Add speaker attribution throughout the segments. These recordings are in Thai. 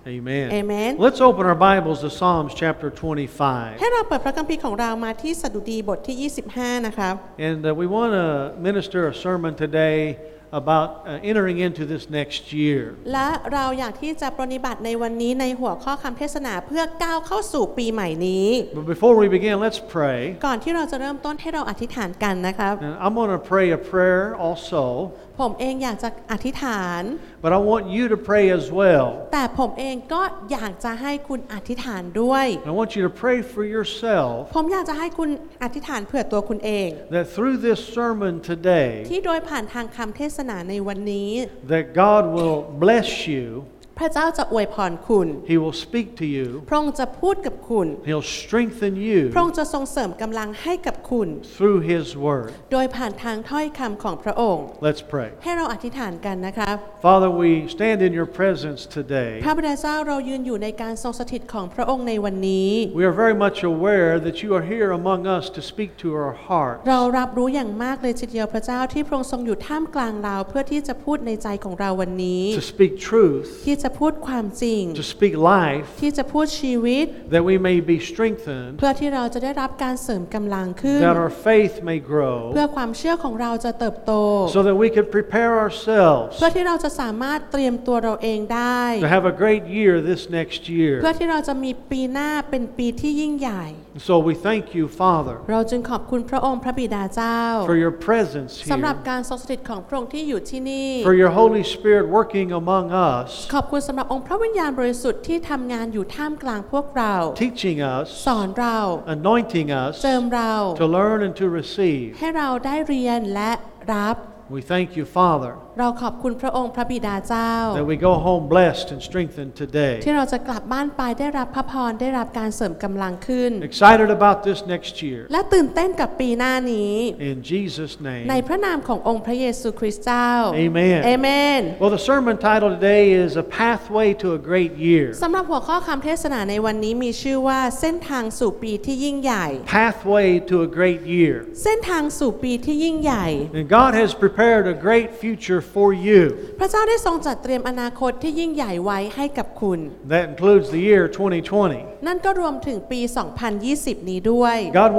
Speaker 1: Amen.
Speaker 2: Amen.
Speaker 1: Let's open our Bibles to Psalms chapter 25.
Speaker 2: ให้เราเปิดพระคัมภีร์ของเรามาที่สดุดีบทที่ 25 นะครับ
Speaker 1: And we want to minister a sermon today about entering into this next year.
Speaker 2: และเราอยากที่จะปรนนิบัติในวันนี้ในหัวข้อคำเทศนาเพื่อก้าวเข้าสู่ปีใหม่นี้
Speaker 1: But before we begin, let's pray.
Speaker 2: ก่อนที่เราจะเริ่มต้นให้เราอธิษฐานกันนะครับ
Speaker 1: And I'm going to pray a prayer also,
Speaker 2: ผมเองอยากจะอธิษฐาน
Speaker 1: but I want you to pray as well.
Speaker 2: แต่ผมเองก็อยากจะให้คุณอธิษฐานด้วย
Speaker 1: I want you to pray for yourself
Speaker 2: ผมอยากจะให้คุณอธิษฐานเผื่อตัวคุณเอง
Speaker 1: that through this sermon today,
Speaker 2: ที่โดยผ่านทางคำเทศนาในวันนี้
Speaker 1: that God will bless you.
Speaker 2: พระเจ้าจะอวยพรคุณ
Speaker 1: He will speak to you.
Speaker 2: พระองค์จะพูดกับคุณ
Speaker 1: He'll strengthen you
Speaker 2: พระองค์จะทรงเสริมกำลังให้กับคุณ
Speaker 1: through His word.
Speaker 2: โดยผ่านทางถ้อยคำของพระองค์
Speaker 1: Let's pray.
Speaker 2: ให้เราอธิษฐานกันนะครับ
Speaker 1: Father, we stand in your presence today.
Speaker 2: พระบิดาเจ้าเรายืนอยู่ในการทรงสถิตของพระองค์ในวันนี้
Speaker 1: We are very much aware that you are here among us to speak to our hearts.
Speaker 2: เรารับรู้อย่างมากเลยทีเดียวพระเจ้าที่พระองค์ทรงอยู่ท่ามกลางเราเพื่อที่จะพูดในใจของเราวันนี้
Speaker 1: To speak truth,
Speaker 2: ที่จะพูดความจริง
Speaker 1: to speak life,
Speaker 2: ที่จะพูดชีวิต
Speaker 1: that we may be strengthened,
Speaker 2: เพื่อที่เราจะได้รับการเสริมกำลังขึ้น
Speaker 1: that our faith may
Speaker 2: เพื่อ
Speaker 1: grow,
Speaker 2: ความเชื่อของเราจะเติบโต
Speaker 1: so that we can prepare
Speaker 2: เพื่อ
Speaker 1: ourselves
Speaker 2: ที่เราจะสามารถเตรียมตัวเราเองได้
Speaker 1: to have a great year this next
Speaker 2: เพื่อ
Speaker 1: year.
Speaker 2: ที่เราจะมีปีหน้าเป็นปีที่ยิ่งใหญ่
Speaker 1: So we thank you, Father,
Speaker 2: เราจึงขอบคุณพระองค์พระบิดาเจ้า
Speaker 1: for your presence
Speaker 2: สำหรับ
Speaker 1: here,
Speaker 2: การทรงสถิตของพระองค์ที่อยู่ที่นี่
Speaker 1: for your Holy Spirit working among us,
Speaker 2: ขอบคุณสำหรับองค์พระวิญญาณบริสุทธิ์ที่ทำงานอยู่ท่ามกลางพวกเรา
Speaker 1: teaching us,
Speaker 2: สอนเรา
Speaker 1: anointing us
Speaker 2: เจิมเรา
Speaker 1: to learn and to receive.
Speaker 2: ให้เราได้เรียนและรับ
Speaker 1: We thank you, Father,
Speaker 2: เราขอบคุณพระองค์พระบิดาเจ้า
Speaker 1: that we go home blessed and strengthened today.
Speaker 2: ที่เราจะกลับบ้านไปได้รับพระพรได้รับการเสริมกำลังขึ้น
Speaker 1: Excited about this next year.
Speaker 2: และตื่นเต้นกับปีหน้านี้
Speaker 1: In Jesus'
Speaker 2: ใน
Speaker 1: name.
Speaker 2: พระนามขององค์พระเยซูคริสต์เจ้า
Speaker 1: Amen.
Speaker 2: เอเมน
Speaker 1: Well, the sermon title today is A Pathway to a Great Year.
Speaker 2: สำหรับหัวข้อคำเทศนาในวันนี้มีชื่อว่าเส้นทางสู่ปีที่ยิ่งใหญ่
Speaker 1: Pathway to a Great Year.
Speaker 2: เส้นทางสู่ปีที่ยิ่งใหญ่
Speaker 1: And God has prepared a great future for you.
Speaker 2: พระเจ้าได้ทรงจัดเตรียมอนาคตที่ยิ่งใหญ่ไว้ให้กับคุณ
Speaker 1: That includes the year 2020.
Speaker 2: นั่นก็รวมถึงปี 2020 นี้ด้วย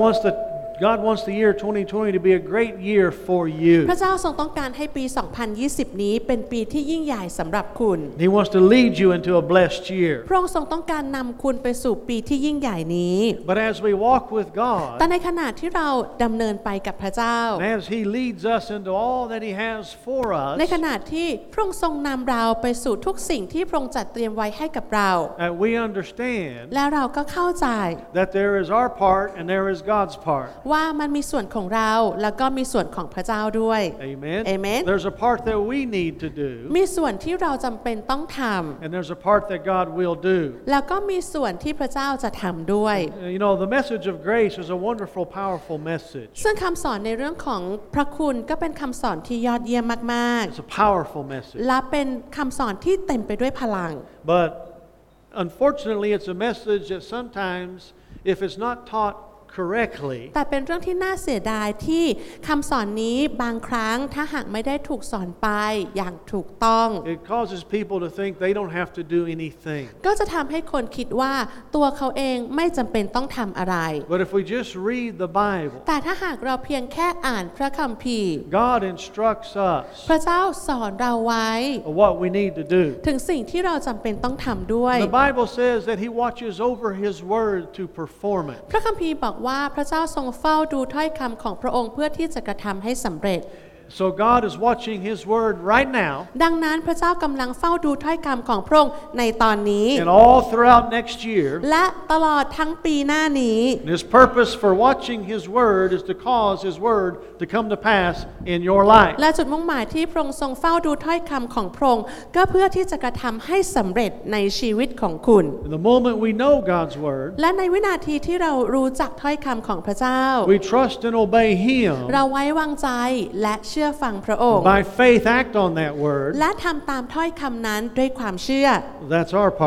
Speaker 1: God wants the year 2020 to be a great year for you.
Speaker 2: พระเจ้าทรงต้องการให้ปี 2020 นี้เป็นปีที่ยิ่งใหญ่สำหรับคุณ
Speaker 1: He wants to lead you into a blessed year.
Speaker 2: พระองค์ทรงต้องการนำคุณไปสู่ปีที่ยิ่งใหญ่นี้
Speaker 1: But as we walk with
Speaker 2: แต่
Speaker 1: God,
Speaker 2: ในขณะที่เราดำเนินไปกับพระเจ้า
Speaker 1: and as He leads us into all that He has for
Speaker 2: ใน
Speaker 1: us,
Speaker 2: ขณะที่พระองค์ทรงนำเราไปสู่ทุกสิ่งที่พระองค์จัดเตรียมไว้ให้กับเรา
Speaker 1: that we understand
Speaker 2: และเราก็เข้าใจ
Speaker 1: that there is our part and there is God's part.
Speaker 2: ว่ามันมีส่วนของเราแล้วก็มีส่วนของพระเจ้าด้วย
Speaker 1: Amen.
Speaker 2: Amen.
Speaker 1: There's a part that we need to do,
Speaker 2: มีส่วนที่เราจำเป็นต้องท
Speaker 1: and there's a part that God will do.
Speaker 2: ำแล้วก็มีส่วนที่พระเจ้าจะทำด้วย
Speaker 1: You know, the message of grace is a wonderful, powerful message.
Speaker 2: ซึ่งคำสอนในเรื่องของพระคุณก็เป็นคำสอนที่ยอดเยี่ยมมาก
Speaker 1: It's a powerful message.
Speaker 2: ๆและเป็นคำสอนที่เต็มไปด้วยพลัง
Speaker 1: But unfortunately, it's a message that sometimes, if it's not taught correctly,
Speaker 2: แต่เป็นเรื่องที่น่าเสียดายที่คำสอนนี้บางครั้งถ้าหากไม่ได้ถูกสอนไปอย่างถูกต้อง
Speaker 1: it causes people to think they don't have to do anything.
Speaker 2: ก็จะทำให้คนคิดว่าตัวเขาเองไม่จำเป็นต้องทำอะไร
Speaker 1: But if we just read the Bible,
Speaker 2: แต่ถ้าหากเราเพียงแค่อ่านพระคัมภีร์
Speaker 1: God instructs us
Speaker 2: พระเจ้าสอนเราไว้
Speaker 1: of what we need to do.
Speaker 2: ถึงสิ่งที่เราจำเป็นต้องทำด้วย
Speaker 1: The Bible says that He watches over His word to perform it.
Speaker 2: พระคัมภีร์บอกว่าพระเจ้าทรงเฝ้าดูถ้อยคำของพระองค์เพื่อที่จะกระทำให้สำเร็จ
Speaker 1: So God is watching His word right now
Speaker 2: ดังนั้นพระเจ้ากำลังเฝ้าดูถ้อยคำของพระองค์ในตอนนี้
Speaker 1: and all throughout next year.
Speaker 2: และตลอดทั้งปีหน้านี้
Speaker 1: And His purpose for watching His word is to cause His word to come to pass in your life.
Speaker 2: และจุดมุ่งหมายที่พระองค์ทรงเฝ้าดูถ้อยคำของพระองค์ก็เพื่อที่จะกระทำให้สำเร็จในชีวิตของคุณ
Speaker 1: And the moment we know God's word,
Speaker 2: และในวินาทีที่เรารู้จักถ้อยคำของพระเจ้า
Speaker 1: we trust and obey Him.
Speaker 2: เราไว้วางใจและเชื่อฟังพระองค์
Speaker 1: By faith, act on that word.
Speaker 2: และทำตามถ้อยคำนั้นด้วยความเชื่อ
Speaker 1: That's our part.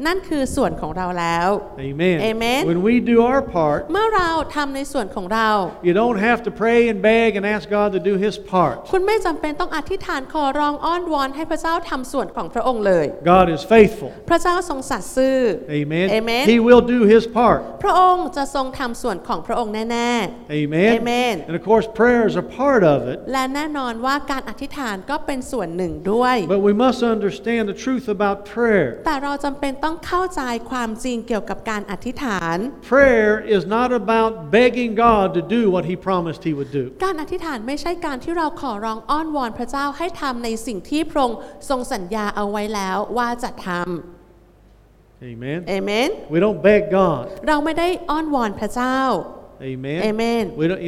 Speaker 2: นั่นคือส่วนของเราแล้ว
Speaker 1: Amen.
Speaker 2: Amen.
Speaker 1: When we do our part,
Speaker 2: เมื่อเราทำในส่วนของเรา
Speaker 1: you don't have to pray and beg and ask God to do His part.
Speaker 2: คุณไม่จำเป็นต้องอธิษฐานขอร้องอ้อนวอนให้พระเจ้าทำส่วนของพระองค์เลย
Speaker 1: God is faithful.
Speaker 2: พระเจ้าทรงสัตย์ซื่อ
Speaker 1: Amen.
Speaker 2: Amen.
Speaker 1: He will do His part.
Speaker 2: พระองค์จะทรงทำส่วนของพระองค์แน่ๆ
Speaker 1: Amen.
Speaker 2: Amen.
Speaker 1: And of course, prayer is a part of it.
Speaker 2: และแน่นอนว่าการอธิษฐานก็เป็นส่วนหนึ่งด้วย
Speaker 1: But we must understand the truth about prayer.
Speaker 2: แต่เราจำเป็นต้องเข้าใจความจริงเกี่ยวกับการอธิษฐาน
Speaker 1: Prayer is not about begging God to do what He promised He would do.
Speaker 2: การอธิษฐานไม่ใช่การที่เราขอร้องอ้อนวอนพระเจ้าให้ทำในสิ่งที่พระองค์ทรงสัญญาเอาไว้แล้วว่าจะทำ
Speaker 1: Amen.
Speaker 2: Amen.
Speaker 1: We don't beg God.
Speaker 2: เราไม่ได้อ้อนวอนพระเจ้า
Speaker 1: Amen.
Speaker 2: Amen.
Speaker 1: We don't,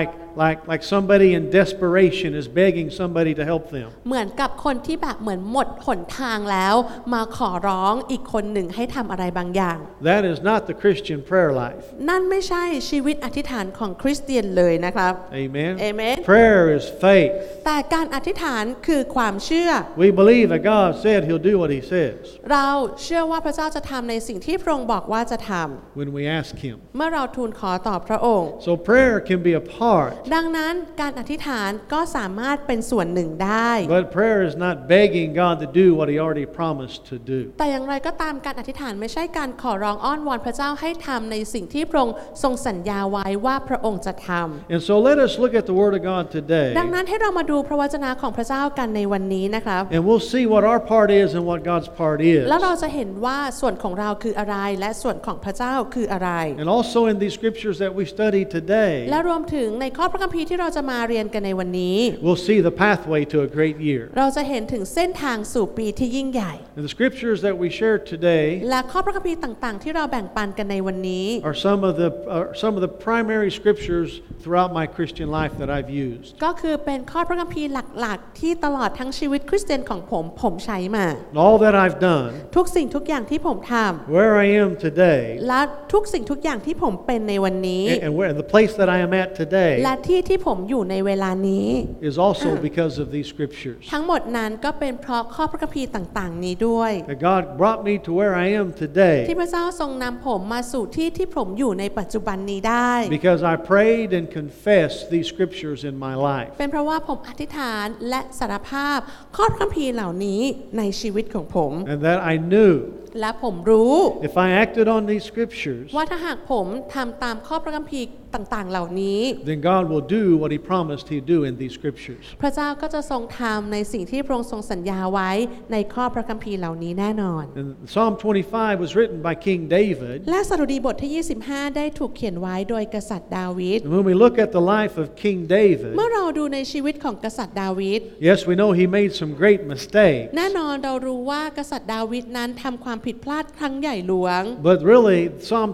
Speaker 1: like somebody in desperation is begging somebody to help them.
Speaker 2: เหมือนกับคนที่แบบเหมือนหมดหนทางแล้วมาขอร้องอีกคนหนึ่งให้ทำอะไรบางอย่าง
Speaker 1: That is not the Christian prayer life.
Speaker 2: นั่นไม่ใช่ชีวิตอธิษฐานของคริสเตียนเลยนะครับ
Speaker 1: Amen.
Speaker 2: Amen.
Speaker 1: Prayer is faith.
Speaker 2: แต่การอธิษฐานคือความเชื่อ
Speaker 1: We believe that God said He'll do what He says
Speaker 2: เราเชื่อว่าพระเจ้าจะทำในสิ่งที่พระองค์บอกว่าจะท
Speaker 1: when we ask Him.
Speaker 2: ำเมื่อเราทูลขอต่อพระองค์
Speaker 1: So prayer can be a part,
Speaker 2: ดังนั้นการอธิษฐานก็สามารถเป็นส่วนหนึ่งได้
Speaker 1: but prayer is not begging God to do what He already promised to do.
Speaker 2: แต่อย่างไรก็ตามการอธิษฐานไม่ใช่การขอร้องอ้อนวอนพระเจ้าให้ทำในสิ่งที่พระองค์ทรงสัญญาไว้ว่าพระองค์จะทำ
Speaker 1: And so let us look at the Word of God today,
Speaker 2: ดังนั้นให้เรามาดูพระวจนะของพระเจ้ากันในวันนี้นะครับ
Speaker 1: and we'll see what our part is and what God's part is.
Speaker 2: แล้วเราจะเห็นว่าส่วนของเราคืออะไรและส่วนของพระเจ้าคืออะไร
Speaker 1: And also in these scriptures that we study today,
Speaker 2: และรวมถึงในข้อพระคัมภีร์ที่เราจะมาเรียนกันในวันนี้
Speaker 1: we'll see the pathway to a great year.
Speaker 2: เราจะเห็นถึงเส้นทางสู่ปีที่ยิ่งใหญ่
Speaker 1: And the scriptures that we shared today
Speaker 2: และข้อพระคัมภีร์ต่างๆที่เราแบ่งปันกันในวันนี้
Speaker 1: are some of the primary scriptures throughout my Christian life that I've used.
Speaker 2: ก็คือเป็นข้อพระคัมภีร์หลักๆที่ตลอดทั้งชีวิตคริสเตียนของผมใช้มา
Speaker 1: And all that I've done,
Speaker 2: ทุกสิ่งทุกอย่างที่ผมท
Speaker 1: where I am today,
Speaker 2: ำและทุกสิ่งทุกอย่างที่ผมเป็นในวันนี้
Speaker 1: and the place that I am at today
Speaker 2: และที่ผมอยู่ในเวลานี้
Speaker 1: is also because of these scriptures.
Speaker 2: ทั้งหมดนั้นก็เป็นเพราะข้อพระคัมภีร์ต่างๆนี้ด้วย
Speaker 1: That God brought me to where I am
Speaker 2: ที่
Speaker 1: today
Speaker 2: พระเจ้าทรงนำผมมาสู่ที่ผมอยู่ในปัจจุบันนี้ได้
Speaker 1: because I prayed and confessed these scriptures in my life.
Speaker 2: เป็นเพราะว่าผมอธิษฐานและสารภาพข้อพระคัมภีร์เหล่านี้ในชีวิตของผม
Speaker 1: And that I knew
Speaker 2: และผมรู้
Speaker 1: if I acted on these scriptures,
Speaker 2: ว่าถ้าหากผมทำตามข้อพระคัมภีร์ต่างๆเหล่านี้
Speaker 1: then God will do what He promised He'd do in these scriptures.
Speaker 2: พระเจ้าก็จะทรงทำในสิ่งที่พระองค์ทรงสัญญาไว้ในข้อพระคัมภีร์เหล่านี้แน่นอน
Speaker 1: And Psalm 25 was written by King David.
Speaker 2: และสดุดีบทที่ 25 ได้ถูกเขียนไว้โดยกษัตริย์ดาวิด
Speaker 1: And when we look at the life of King David,
Speaker 2: เมื่อเราดูในชีวิตของกษัตริย์ดาวิด
Speaker 1: yes, we know he made some great mistakes.
Speaker 2: แน่นอนเรารู้ว่ากษัตริย์ดาวิดนั้นทำความผิดพลาดครั้งใหญ่หลวง
Speaker 1: But really, Psalm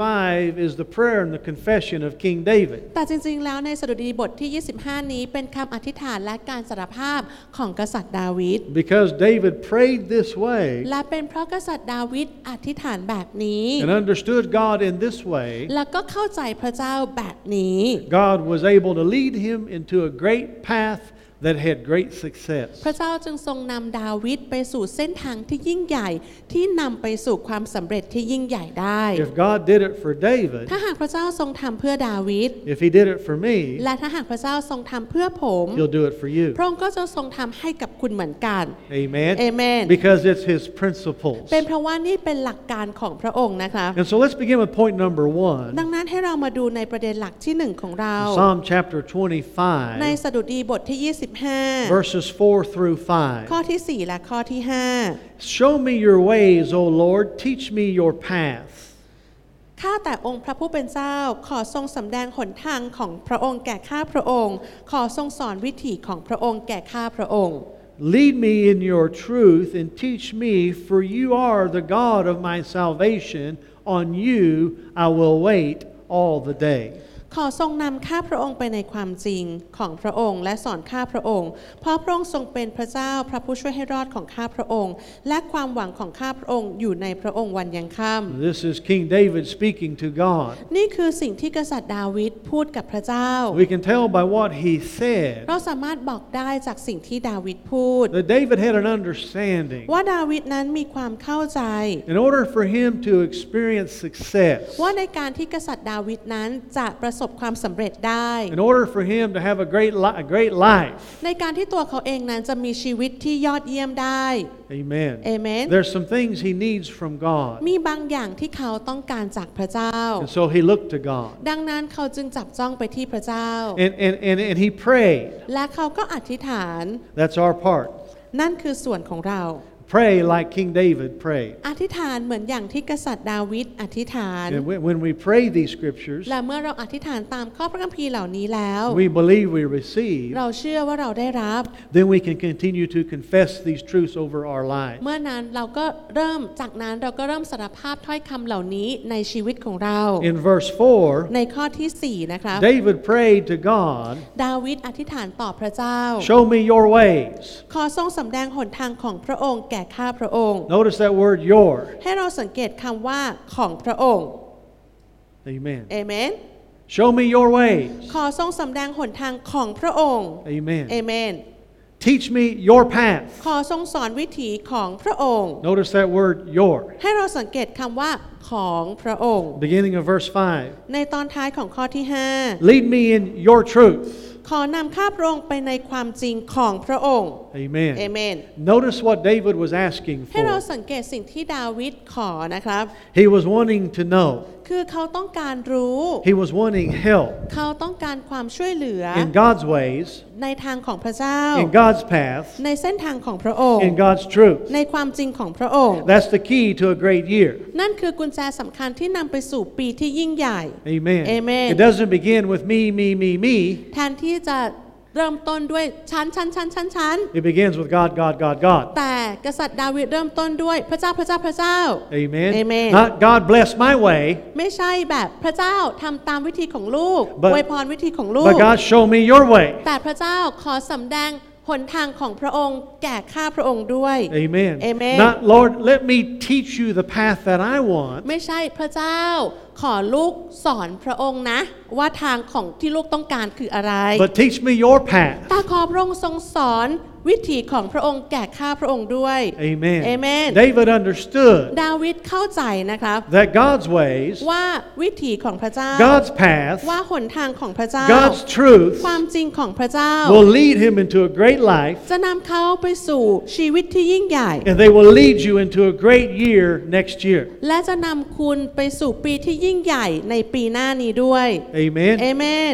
Speaker 1: 25 is the prayer and the confession of King David.
Speaker 2: แต่จริงๆแล้วในสดุดีบทที่ 25 นี้เป็นคำอธิษฐานและการสารภาพของกษัตริย์ดาวิด
Speaker 1: Because David prayed this way
Speaker 2: และเป็นเพราะกษัตริย์ดาวิดอธิษฐานแบบนี้
Speaker 1: and understood God in this way,
Speaker 2: แล้วก็เข้าใจพระเจ้าแบบนี้
Speaker 1: God was able to lead him into a great path that had great success.
Speaker 2: พระเจ้าจึงทรงนำดาวิดไปสู่เส้นทางที่ยิ่งใหญ่ที่นำไปสู่ความสำเร็จที่ยิ่งใหญ่ได้
Speaker 1: If God did it for David,
Speaker 2: ถ้าหากพระเจ้าทรงทำเพื่อดาวิด
Speaker 1: if He did it for me,
Speaker 2: และถ้าหากพระเจ้าทรงทำเพื่อผม
Speaker 1: He'll do it for you.
Speaker 2: พระองค์ก็จะทรงทำให้กับคุณเหมือนกัน
Speaker 1: Amen.
Speaker 2: Amen.
Speaker 1: Because it's His principles.
Speaker 2: เป็นเพราะว่านี่เป็นหลักการของพระองค์นะครับ
Speaker 1: And so let's begin with point number
Speaker 2: ดัง
Speaker 1: 1.
Speaker 2: นั้นให้เรามาดูในประเด็นหลักที่1ของเรา
Speaker 1: Psalm chapter
Speaker 2: ใน
Speaker 1: 25,
Speaker 2: สดุดีบทที่ 25
Speaker 1: verses 4 through
Speaker 2: ข้อ
Speaker 1: 5.
Speaker 2: ที่ 4 และข้อที่
Speaker 1: Show me your ways, O Lord. Teach me your path.
Speaker 2: 5 ข้าแต่องค์พระผู้เป็นเจ้าขอทรงสำแดงหนทางของพระองค์แก่ข้าพระองค์ขอทรงสอนวิถีของพระองค์แก่ข้าพระองค์
Speaker 1: Lead me in your truth and teach me, for you are the God of my salvation. On you I will wait all the day.
Speaker 2: ขอทรงนำข้าพระองค์ไปในความจริงของพระองค์และสอนข้าพระองค์เพราะพระองค์ทรงเป็นพระเจ้าพระผู้ช่วยให้รอดของข้าพระองค์และความหวังของข้าพระองค์อยู่ในพระองค์วันยังค่ำ
Speaker 1: This is King David speaking to God.
Speaker 2: นี่คือสิ่งที่กษัตริย์ดาวิดพูดกับพระเจ้า
Speaker 1: We can tell by what he said
Speaker 2: เราสามารถบอกได้จากสิ่งที่ดาวิดพูด
Speaker 1: that David had an understanding.
Speaker 2: ว่าดาวิดนั้นมีความเข้าใจ
Speaker 1: In order for him to experience success,
Speaker 2: ว่าในการที่กษัตริย์ดาวิดนั้นจะประสบความสำเร็จได้
Speaker 1: in order for him to have a great life,
Speaker 2: ในการที่ตัวเขาเองนั้นจะมีชีวิตที่ยอดเยี่ยมได้
Speaker 1: amen.
Speaker 2: Amen.
Speaker 1: There's some things he needs from God.
Speaker 2: มีบางอย่างที่เขาต้องการจากพระเจ้า
Speaker 1: And so he looked to God.
Speaker 2: ดังนั้นเขาจึงจับจ้องไปที่พระเจ้า
Speaker 1: And he prayed.
Speaker 2: และเขาก็อธิษฐาน
Speaker 1: That's our part.
Speaker 2: นั่นคือส่วนของเรา
Speaker 1: Pray like King David prayed.
Speaker 2: อธิษฐานเหมือนอย่างที่กษัตริย์ดาวิดอธิษฐาน
Speaker 1: And when we pray these scriptures,
Speaker 2: และเมื่อเราอธิษฐานตามข้อพระคัมภีร์เหล่านี้แล้ว
Speaker 1: we believe we receive,
Speaker 2: เราเชื่อว่าเราได้รับ
Speaker 1: then we can continue to confess these truths over our lives.
Speaker 2: เมื่อนั้นเราก็เริ่มสารภาพถ้อยคำเหล่านี้ในชีวิตของเรา
Speaker 1: In verse 4,
Speaker 2: ในข้อที่4นะครับ
Speaker 1: David prayed to God,
Speaker 2: ดาวิดอธิษฐานต่อพระเจ้า
Speaker 1: show me your ways.
Speaker 2: ขอทรงสำแดงหนทางของพระองค์แก่ข้าพระองค์
Speaker 1: Notice that word your.
Speaker 2: ให้เราสังเกตคำว่าของพระองค์
Speaker 1: Amen.
Speaker 2: เอเมน
Speaker 1: Show me your ways.
Speaker 2: ขอทรงสำแดงหนทางของพระองค์
Speaker 1: Amen.
Speaker 2: เอเมน
Speaker 1: Teach me your path.
Speaker 2: ขอทรงสอนวิถีของพระองค์
Speaker 1: Notice that word your.
Speaker 2: ให้เราสังเกตคำว่าของพระองค์
Speaker 1: Beginning of verse 5.
Speaker 2: ในตอนท้ายของข้อที่
Speaker 1: Lead me in your truth.
Speaker 2: 5 ขอนำข้าพระองค์ไปในความจริงของพระองค์
Speaker 1: Amen.
Speaker 2: เอเมน
Speaker 1: Notice what David was asking
Speaker 2: ให้เรา
Speaker 1: for.
Speaker 2: สังเกตสิ่งที่ดาวิดขอนะครับ
Speaker 1: He was wanting to know.
Speaker 2: คือเขาต้องการรู้
Speaker 1: He was wanting help
Speaker 2: เขาต้องการความช่วยเหลือ
Speaker 1: in God's ways,
Speaker 2: ในทางของพระเจ้า
Speaker 1: in God's path,
Speaker 2: ในเส้นทางของพระองค์
Speaker 1: in God's truth.
Speaker 2: ในความจริงของพระองค์
Speaker 1: That's the key to a great year.
Speaker 2: นั่นคือกุญแจสำคัญที่นำไปสู่ปีที่ยิ่งใหญ่
Speaker 1: Amen.
Speaker 2: Amen.
Speaker 1: It doesn't begin with me.
Speaker 2: แทนที่จะเริ่มต้นด้วยฉัน
Speaker 1: It begins with God.
Speaker 2: แต่กษัตริย์ดาวิดเริ่มต้นด้วยพระเจ้า
Speaker 1: Amen.
Speaker 2: Amen.
Speaker 1: Not God bless my way,
Speaker 2: ไม่ใช่แบบพระเจ้าทำตามวิธีของลูก
Speaker 1: But-
Speaker 2: อวยพรวิธีของลูก
Speaker 1: but God show me your way.
Speaker 2: แต่พระเจ้าขอสำแดงหนทางของพระองค์แก่ข้าพระองค์ด้วย
Speaker 1: Amen.
Speaker 2: Amen.
Speaker 1: Not Lord, let me teach you the path that I want.
Speaker 2: ไม่ใช่พระเจ้าขอลูกสอนพระองค์นะ ว่าทางของที่ลูกต้องการคืออะไร
Speaker 1: But teach me your path.
Speaker 2: แต่ขอพระองค์ทรงสอนวิถีของพระองค์แก่ข้าพระองค์ด้วย
Speaker 1: Amen.
Speaker 2: Amen.
Speaker 1: David understood
Speaker 2: ดาวิดเข้าใจนะครับ
Speaker 1: that God's ways,
Speaker 2: ว่าวิถีของพระเจ้า
Speaker 1: God's path,
Speaker 2: ว่าหนทางของพระเจ้า
Speaker 1: God's truth
Speaker 2: ความจริงของพระเจ้า
Speaker 1: will lead him into a great life,
Speaker 2: จะนำเขาไปสู่ชีวิตที่ยิ่งใหญ่
Speaker 1: and they will lead you into a great year next year.
Speaker 2: และจะนำคุณไปสู่ปีที่ยิ่งใหญ่ในปีหน้านี้ด้วย
Speaker 1: Amen.
Speaker 2: เอเมน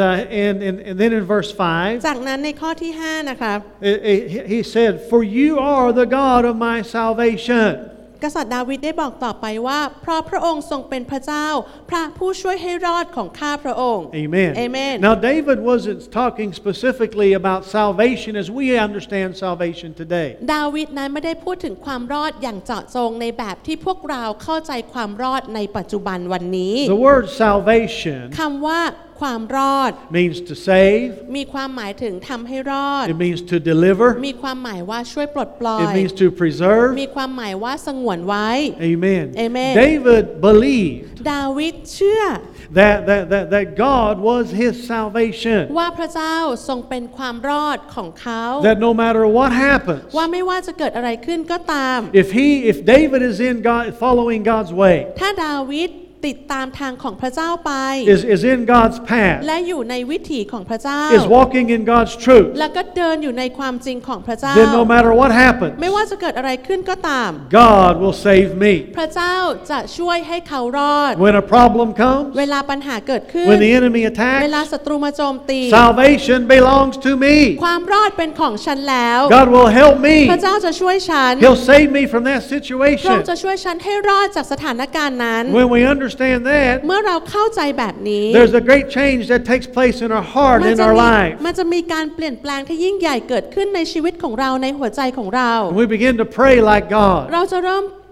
Speaker 1: And then in verse 5,
Speaker 2: จากนั้นในข้อที่5นะครับ
Speaker 1: he said, "For you are the God of my salvation."
Speaker 2: กษัตริย์ดาวิดได้บอกต่อไปว่าเพราะพระองค์ทรงเป็นพระเจ้าพระผู้ช่วยให้รอดของข้าพระองค์
Speaker 1: Amen.
Speaker 2: Amen.
Speaker 1: Now, David wasn't talking specifically about salvation as we understand salvation today.
Speaker 2: ดาวิดนั้นไม่ได้พูดถึงความรอดอย่างเจาะจงในแบบที่พวกเราเข้าใจความรอดในปัจจุบันวันนี้
Speaker 1: The word salvation
Speaker 2: คำว่าความรอด
Speaker 1: means to save,
Speaker 2: มีความหมายถึงทำให้รอด
Speaker 1: it means to deliver,
Speaker 2: มีความหมายว่าช่วยปลดปล่อ
Speaker 1: it
Speaker 2: ย
Speaker 1: means to preserve.
Speaker 2: มีความหมายว่าสงวนไว้
Speaker 1: Amen.
Speaker 2: Amen.
Speaker 1: David believed
Speaker 2: ดาวิดเชื่อ
Speaker 1: that God was his salvation.
Speaker 2: ว่าพระเจ้าทรงเป็นความรอดของเขา
Speaker 1: That no matter what happens,
Speaker 2: ว่าไม่ว่าจะเกิดอะไรขึ้นก็ตาม
Speaker 1: if David is in God, following God's way,
Speaker 2: ถ้าดาวิดติดตามทางของพระเจ้าไป
Speaker 1: is in God's path,
Speaker 2: และอยู่ในวิถีของพระเจ้า
Speaker 1: is walking in God's truth,
Speaker 2: แล้วก็เดินอยู่ในความจริงของพระเจ้า
Speaker 1: then no matter what happens,
Speaker 2: ไม่ว่าจะเกิดอะไรขึ้นก็ตาม
Speaker 1: God will save me.
Speaker 2: พระเจ้าจะช่วยให้เขารอด
Speaker 1: When a problem comes,
Speaker 2: เวลาปัญหาเกิดขึ้น
Speaker 1: when the enemy
Speaker 2: เวลา
Speaker 1: attacks,
Speaker 2: ศัตรูมาโจมตี
Speaker 1: salvation belongs to me.
Speaker 2: ความรอดเป็นของฉันแล้ว
Speaker 1: God will help me.
Speaker 2: พระเจ้าจะช่วยฉัน
Speaker 1: He'll save me from that
Speaker 2: พระอง
Speaker 1: situation.
Speaker 2: ค์จะช่วยฉันให้รอดจากสถานการณ์นั้น
Speaker 1: When we understand that,
Speaker 2: เมื่อเราเข้าใจแบบนี้
Speaker 1: there's a great change that takes place in our heart,
Speaker 2: มัน
Speaker 1: in
Speaker 2: จะ
Speaker 1: our
Speaker 2: มี
Speaker 1: life.
Speaker 2: มันจะมีการเปลี่ยนแปลงที่ยิ่งใหญ่เกิดขึ้นในชีวิตของเราในหัวใจของเรา
Speaker 1: And we begin to pray like God.
Speaker 2: เราจะเริ่ม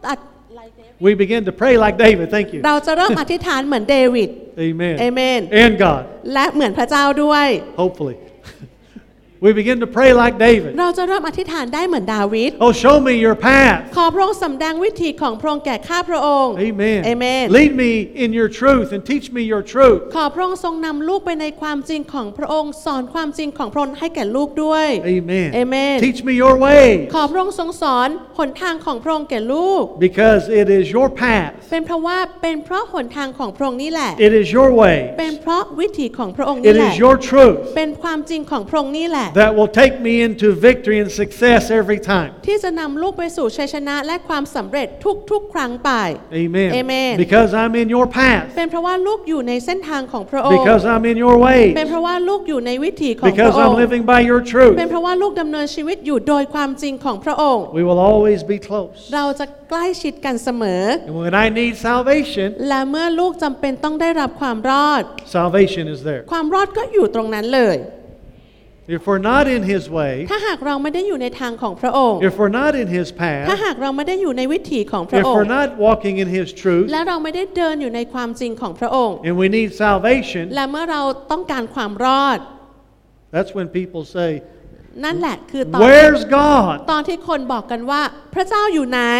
Speaker 1: We begin to pray like David. Thank you.
Speaker 2: เราจะเริ่มอธิษฐานเหมือนเดวิด
Speaker 1: Amen.
Speaker 2: เอเมน
Speaker 1: And God.
Speaker 2: และเหมือนพระเจ้าด้วย
Speaker 1: Hopefully. We begin to pray like David.
Speaker 2: เราจะเริ่มอธิษฐานได้เหมือนดาวิด
Speaker 1: Oh, show me your path.
Speaker 2: ขอพระองค์สำแดงวิธีของพระองค์แก่ข้าพระองค์
Speaker 1: Amen.
Speaker 2: Amen.
Speaker 1: Lead me in your truth and teach me your truth.
Speaker 2: ขอพระองค์ทรงนำลูกไปในความจริงของพระองค์สอนความจริงของพระองค์ให้แก่ลูกด้วย
Speaker 1: Amen.
Speaker 2: Amen.
Speaker 1: Teach me your ways.
Speaker 2: ขอพระองค์ทรงสอนหนทางของพระองค์แก่ลูก
Speaker 1: Because it is your path.
Speaker 2: เป็นเพราะหนทางของพระองค์นี่แหละ
Speaker 1: It is your way.
Speaker 2: เป็นเพราะวิถีของพระองค์นี่
Speaker 1: It
Speaker 2: แหละ
Speaker 1: is your truth
Speaker 2: เป็นความจริงของพระองค์นี่แหละ
Speaker 1: that will take me into victory and success every time.
Speaker 2: ที่จะนำลูกไปสู่ชัยชนะและความสำเร็จทุกๆครั้งไป
Speaker 1: Amen.
Speaker 2: Amen.
Speaker 1: Because I'm in your path.
Speaker 2: เป็นเพราะว่าลูกอยู่ในเส้นทางของพระองค์
Speaker 1: Because I'm in your
Speaker 2: เป็น
Speaker 1: ways.
Speaker 2: เพราะว่าลูกอยู่ในวิถีของพ
Speaker 1: Because
Speaker 2: ระอง
Speaker 1: I'm
Speaker 2: ค์
Speaker 1: living by your truth.
Speaker 2: เป็นเพราะว่าลูกดำเนินชีวิตอยู่โดยความจริงของพระองค์
Speaker 1: We will always be close.
Speaker 2: เราจะใกล้ชิดกันเสมอ
Speaker 1: And when I need salvation,
Speaker 2: และเมื่อลูกจำเป็นต้องได้รับความรอด
Speaker 1: salvation is there.
Speaker 2: ความรอดก็อยู่ตรงนั้นเลย
Speaker 1: If we're not in His way,
Speaker 2: ถ้าหากเราไม่ได้อยู่ในทางของพระองค์
Speaker 1: if we're not in His
Speaker 2: ถ้า
Speaker 1: path,
Speaker 2: หากเราไม่ได้อยู่ในวิถีของพระ
Speaker 1: if
Speaker 2: อง
Speaker 1: we're
Speaker 2: ค์
Speaker 1: not walking in His truth,
Speaker 2: และเราไม่ได้เดินอยู่ในความจริงของพระองค์
Speaker 1: and we need salvation,
Speaker 2: และเมื่อเราต้องการความรอด
Speaker 1: that's when people say,
Speaker 2: นั่นแหละคือตอน
Speaker 1: Where's God?
Speaker 2: ที่คนบอกกันว่าพระเจ้าอยู่ไหน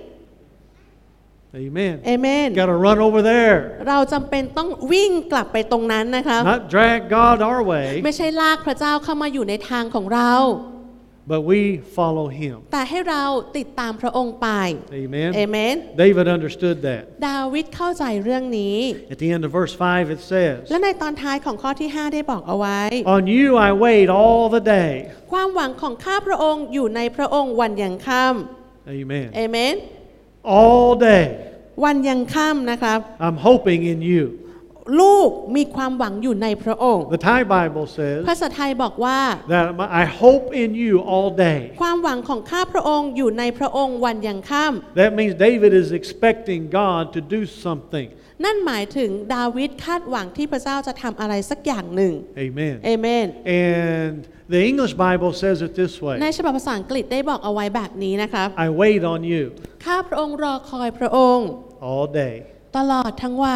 Speaker 1: Amen.
Speaker 2: เอเมน
Speaker 1: Got to run over there.
Speaker 2: เราจำเป็นต้องวิ่งกลับไปตรงนั้นนะคะ
Speaker 1: Not drag God our way,
Speaker 2: ไม่ใช่ลากพระเจ้าเข้ามาอยู่ในทางของเรา
Speaker 1: but we follow Him.
Speaker 2: แต่ให้เราติดตามพระองค์ไป
Speaker 1: Amen.
Speaker 2: เอเมน
Speaker 1: David understood that.
Speaker 2: ดาวิดเข้าใจเรื่องนี้
Speaker 1: At the end of verse 5, it says,
Speaker 2: และในตอนท้ายของข้อที่ 5 ได้บอกเอาไว้
Speaker 1: On you I wait all the day.
Speaker 2: ความหวังของข้าพระองค์อยู่ในพระองค์วันยังค่
Speaker 1: Amen.
Speaker 2: ำเอเมน
Speaker 1: All day
Speaker 2: วันยังค่ำนะครับ
Speaker 1: I'm hoping in you.
Speaker 2: ลูกมีความหวังอยู่ในพระองค์
Speaker 1: The Thai Bible
Speaker 2: ภา
Speaker 1: says
Speaker 2: ษาไทยบอกว่า
Speaker 1: that I hope in you all day.
Speaker 2: ความหวังของข้าพระองค์อยู่ในพระองค์วันยังค่ำ
Speaker 1: That means David is expecting God to do something.
Speaker 2: นั่นหมายถึงดาวิดคาดหวังที่พระเจ้าจะทำอะไรสักอย่างหนึ่ง
Speaker 1: Amen.
Speaker 2: เอเมน
Speaker 1: And the English Bible says it this
Speaker 2: ใน
Speaker 1: way.
Speaker 2: ฉบับภาษาอังกฤษได้บอกเอาไว้แบบนี้นะครับ
Speaker 1: I wait on you
Speaker 2: ข้าพระองค์รอคอยพระองค์
Speaker 1: all day.
Speaker 2: ตลอดทั้งวัน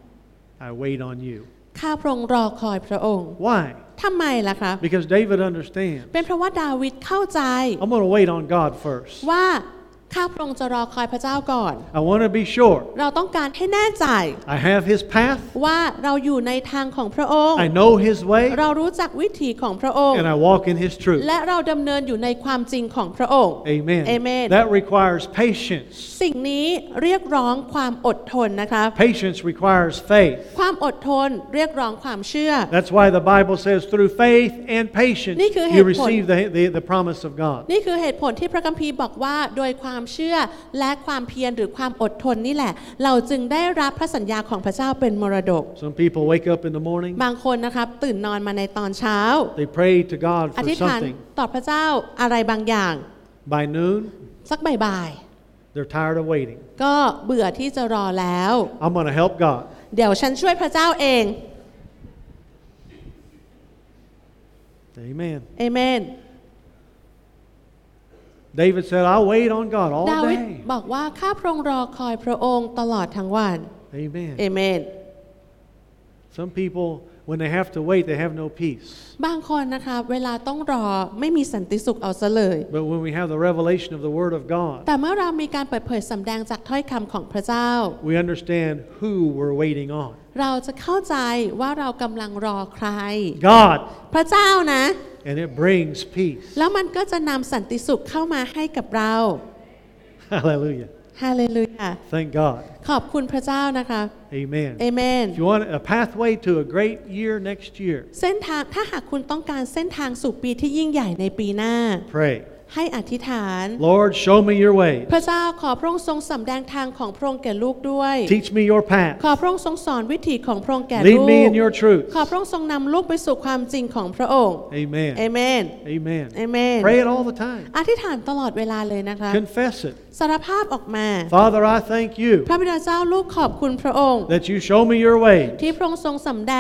Speaker 1: I wait on you.
Speaker 2: ข้าพระองค์รอคอยพระองค์
Speaker 1: Why?
Speaker 2: ทำไมล่ะครับ
Speaker 1: Because David understands.
Speaker 2: เป็นเพราะว่าดาวิดเข้าใจ
Speaker 1: I'm going to wait on God first.
Speaker 2: ว่าข้าพระองค์จะรอคอยพระเจ้าก่อน
Speaker 1: I want to be sure
Speaker 2: เราต้องการให้แน่ใจ
Speaker 1: I have His path,
Speaker 2: ว่าเราอยู่ในทางของพระองค์
Speaker 1: I know His way,
Speaker 2: เรารู้จักวิถีของพระองค์
Speaker 1: and I walk in His truth.
Speaker 2: และเราดำเนินอยู่ในความจริงของพระองค์
Speaker 1: Amen.
Speaker 2: Amen.
Speaker 1: That requires patience.
Speaker 2: สิ่งนี้เรียกร้องความอดทนนะคะ
Speaker 1: Patience requires faith.
Speaker 2: ความอดทนเรียกร้องความเชื่อ
Speaker 1: That's why the Bible says through faith and patience
Speaker 2: นี่คือเห
Speaker 1: you
Speaker 2: ตุผล
Speaker 1: receive the promise of God.
Speaker 2: นี่คือเหตุผลที่พระคัมภีร์บอกว่าโดยความเชื่อและความเพียรหรือความอดทนนี่แหละ เราจึงได้รับพระสัญญาของพระเจ้าเป็นมรดก
Speaker 1: Some people wake up in the morning,
Speaker 2: บางคนนะครับตื่นนอนมาในตอนเช้า
Speaker 1: they pray to God
Speaker 2: อ
Speaker 1: for
Speaker 2: ธิษฐาน
Speaker 1: something.
Speaker 2: ต่อพระเจ้าอะไรบางอย่าง
Speaker 1: By noon,
Speaker 2: สักบ่าย
Speaker 1: they're tired of waiting.
Speaker 2: ๆก็เบื่อที่จะรอแล้ว
Speaker 1: I'm going to help God.
Speaker 2: เดี๋ยวฉันช่วยพระเจ้าเอง
Speaker 1: Amen.
Speaker 2: เอเมน
Speaker 1: David said, I'll wait on God all
Speaker 2: ดาวิด
Speaker 1: day.
Speaker 2: บอกว่าข้าพระองค์รอคอยพระองค์ตลอดทั้งวัน
Speaker 1: Amen.
Speaker 2: เอเมน
Speaker 1: Some people, when they have to wait, they have no peace.
Speaker 2: บางคนนะคะเวลาต้องรอไม่มีสันติสุขเอาซะเลย
Speaker 1: But when we have the revelation of the Word of God,
Speaker 2: แต่เมื่อเรามีการเปิดเผยสำแดงจากถ้อยคำของพระเจ้า
Speaker 1: we understand who we're waiting on.
Speaker 2: เราจะเข้าใจว่าเรากำลังรอใคร
Speaker 1: God.
Speaker 2: พระเจ้านะ
Speaker 1: And it brings peace.
Speaker 2: แล้วมันก็จะนำสันติสุขเข้ามาให้กับเรา
Speaker 1: Hallelujah.
Speaker 2: ฮาเลลูยา
Speaker 1: Thank God.
Speaker 2: ขอบคุณพระเจ้านะคะ
Speaker 1: Amen.
Speaker 2: เอเมน
Speaker 1: If you want a pathway to a great year next year,
Speaker 2: เส้นทางถ้าหากคุณต้องการเส้นทางสู่ปีที่ยิ่งใหญ่ในปีหน้า
Speaker 1: pray.
Speaker 2: ให้อธิษฐาน
Speaker 1: Lord, show me your way.
Speaker 2: พระเจ้าขอพระองค์ทรงสำแดงทางของพระองค์แก่ลูกด้วย
Speaker 1: Teach me your path.
Speaker 2: ขอพระองค์ทรงสอนวิถีของพระองค์แก่
Speaker 1: Lead
Speaker 2: ลู
Speaker 1: me
Speaker 2: ก
Speaker 1: in your truth.
Speaker 2: ขอพระองค์ทรงนำลูกไปสู่ความจริงของพระองค์
Speaker 1: Amen.
Speaker 2: เอเมน
Speaker 1: Amen.
Speaker 2: เอเมน
Speaker 1: Pray it all the time.
Speaker 2: อธิษฐานตลอดเวลาเลยนะคะ
Speaker 1: Confess it.
Speaker 2: สารภาพออกมา
Speaker 1: Father, I thank you
Speaker 2: พระบิดาเจ้าลูกขอบคุณพระองค์
Speaker 1: that you show me your way.
Speaker 2: ที่พระองค์ทรงสำแดง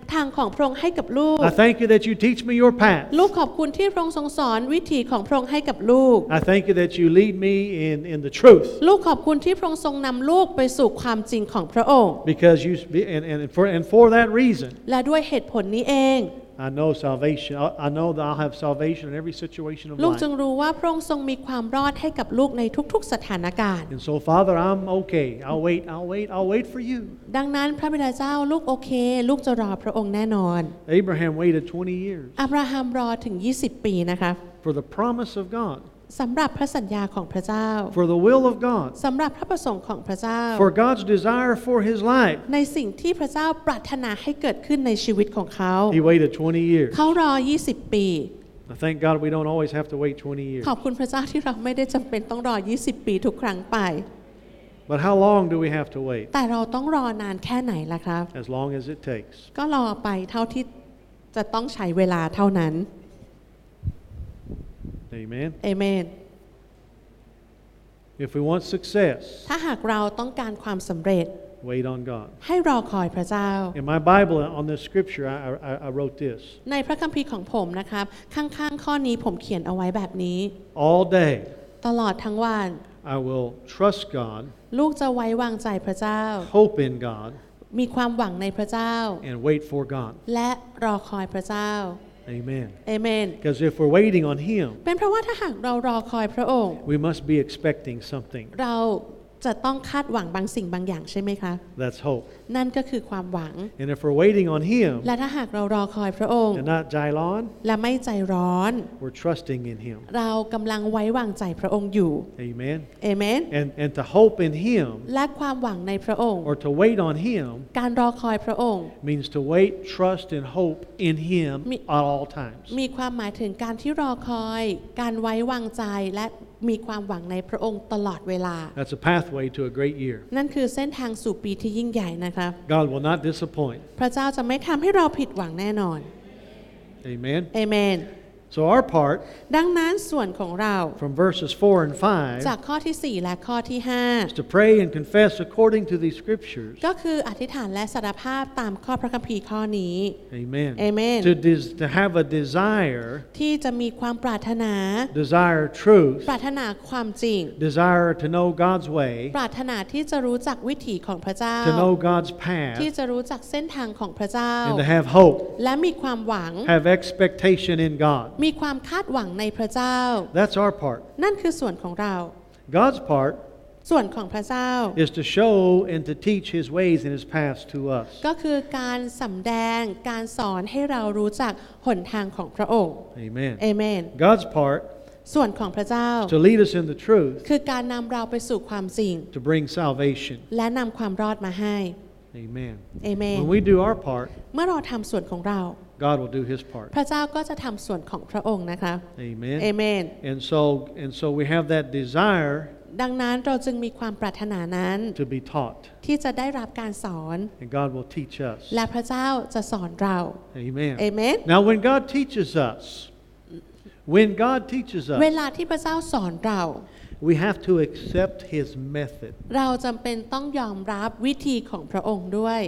Speaker 2: ทางของพระองค์ให้กับลูก
Speaker 1: I thank you that you teach me your path.
Speaker 2: ลูกขอบคุณที่พระองค์ทรงสอนวิถีของพระองค์ให้กับลูก
Speaker 1: I thank you that you lead me in the truth.
Speaker 2: ลูกขอบคุณที่พระองค์ทรงนำลูกไปสู่ความจริงของพระองค์
Speaker 1: Because you and for that reason,
Speaker 2: และด้วยเหตุผลนี้เอง
Speaker 1: I know salvation. I know that I'll have salvation in every situation of
Speaker 2: ลูกจึ
Speaker 1: life.
Speaker 2: งรู้ว่าพระองค์ทรงมีความรอดให้กับลูกในทุกๆสถานการณ์
Speaker 1: And so, Father, I'm okay. I'll wait for you.
Speaker 2: ดังนั้นพระบิดาเจ้าลูกโอเคลูกจะรอพระองค์แน่นอน
Speaker 1: Abraham waited 20 years
Speaker 2: อับราฮัมรอถึง20 ปีนะคะ
Speaker 1: for the promise of God,
Speaker 2: สำหรับพระสัญญาของพระเจ้า
Speaker 1: for the will of God,
Speaker 2: สำหรับพระประสงค์ของพระเจ้า
Speaker 1: for God's desire for his life.
Speaker 2: ในสิ่งที่พระเจ้าปรารถนาให้เกิดขึ้นในชีวิตของเขา
Speaker 1: He waited 20 years.
Speaker 2: เขารอ20 ปี
Speaker 1: I thank God we don't always have to wait 20 years.
Speaker 2: ขอบคุณพระเจ้าที่เราไม่ได้จำเป็นต้องรอ20 ปีทุกครั้งไป
Speaker 1: But how long do we have to wait?
Speaker 2: แต่เราต้องรอนานแค่ไหนล่ะครับ
Speaker 1: As long as it takes.
Speaker 2: ก็รอไปเท่าที่จะต้องใช้เวลาเท่านั้น
Speaker 1: Amen.
Speaker 2: เอเมน
Speaker 1: If we want success,
Speaker 2: ถ้าหากเราต้องการความสำเร็จ
Speaker 1: wait on God.
Speaker 2: ให้รอคอยพระเจ้า
Speaker 1: In my Bible, on this scripture, I wrote this.
Speaker 2: ในพระคัมภีร์ของผมนะครับข้างๆข้อนี้ผมเขียนเอาไว้แบบนี้
Speaker 1: All day,
Speaker 2: ตลอดทั้งวัน
Speaker 1: I will trust God,
Speaker 2: ลูกจะไว้วางใจพระเจ้า
Speaker 1: hope in God,
Speaker 2: มีความหวังในพระเจ้า
Speaker 1: and wait for God.
Speaker 2: และรอคอยพระเจ้า
Speaker 1: Amen.
Speaker 2: เอเมน
Speaker 1: Because if we're waiting on Him,
Speaker 2: เป็นเพราะว่าถ้าหากเรารอคอยพระองค์
Speaker 1: we must be expecting something.
Speaker 2: เราจะต้องคาดหวังบางสิ่งบางอย่างใช่ไหมคะ
Speaker 1: That's hope.
Speaker 2: นั่นก็คือความหวัง
Speaker 1: And if we're waiting on Him
Speaker 2: และถ้าหากเรารอคอยพระองค์
Speaker 1: and not Jailon,
Speaker 2: และไม่ใจร้อน
Speaker 1: we're trusting in Him.
Speaker 2: เรากำลังไว้วางใจพระองค์อยู่
Speaker 1: Amen.
Speaker 2: เอเมน
Speaker 1: And to hope in Him
Speaker 2: และความหวังในพระองค์
Speaker 1: or to wait on Him
Speaker 2: การรอคอยพระองค์
Speaker 1: means to wait, trust, and hope in Him at all times.
Speaker 2: มีความหมายถึงการที่รอคอย การไว้วางใจและมีความหวังในพระองค์ตลอดเวลา
Speaker 1: That's a pathway to a great year.
Speaker 2: นั่นคือเส้นทางสู่ปีที่ยิ่งใหญ่นะคะ
Speaker 1: God will not disappoint.
Speaker 2: พระเจ้าจะไม่ทำให้เราผิดหวังแน่นอน
Speaker 1: Amen.
Speaker 2: เอเมน
Speaker 1: So our part
Speaker 2: ดังนั้นส่วนของเรา
Speaker 1: from verses 4 and
Speaker 2: จาก
Speaker 1: 5
Speaker 2: ข้อที่ 4 และข้อที่
Speaker 1: is to pray and confess according to these scriptures.
Speaker 2: 5 ก็คืออธิษฐานและสารภาพตามข้อพระคัมภีร์ข้อนี้
Speaker 1: Amen.
Speaker 2: Amen.
Speaker 1: To have a desire,
Speaker 2: ที่จะมีความปรารถนา
Speaker 1: desire truth,
Speaker 2: ปรารถนาความจริง
Speaker 1: desire to know God's way,
Speaker 2: ปรารถนาที่จะรู้จักวิถีของพระเจ้า
Speaker 1: to know God's path,
Speaker 2: ที่จะรู้จักเส้นทางของพระเจ้า
Speaker 1: and to have hope,
Speaker 2: และมีความหวัง
Speaker 1: have expectation in God.
Speaker 2: มีความคาดหวังในพระเจ้า
Speaker 1: That's our part.
Speaker 2: นั่นคือส่วนของเรา
Speaker 1: God's part
Speaker 2: ส่วนของพระเจ้า
Speaker 1: is to show and to teach His ways and His paths to us.
Speaker 2: ก็คือการสำแดงการสอนให้เรารู้จักหนทางของพระองค์
Speaker 1: Amen.
Speaker 2: เอเมน
Speaker 1: God's part
Speaker 2: ส่วนของพระเจ้า
Speaker 1: is to lead us in the truth,
Speaker 2: คือการนำเราไปสู่ความจริง
Speaker 1: to bring salvation.
Speaker 2: และนำความรอดมาให้
Speaker 1: Amen.
Speaker 2: เอเมน
Speaker 1: When we do our part,
Speaker 2: เมื่อเราทำส่วนของเรา
Speaker 1: God will do His part.
Speaker 2: พระเจ้าก็จะทำส่วนของพระองค์นะคะ
Speaker 1: Amen.
Speaker 2: เอเมน
Speaker 1: And so we have that desire
Speaker 2: ดังนั้นเราจึงมีความปรารถนานั้น
Speaker 1: to be taught,
Speaker 2: ที่จะได้รับการสอน
Speaker 1: and God will teach us.
Speaker 2: และพระเจ้าจะสอนเรา
Speaker 1: Amen.
Speaker 2: เอเมน
Speaker 1: Now, when God teaches us,
Speaker 2: เว
Speaker 1: us,
Speaker 2: ลาที่พระเจ้าสอนเรา
Speaker 1: we have to accept His method.
Speaker 2: เราจำเป็นต้องยอมรับวิธีของพระองค์ด้วย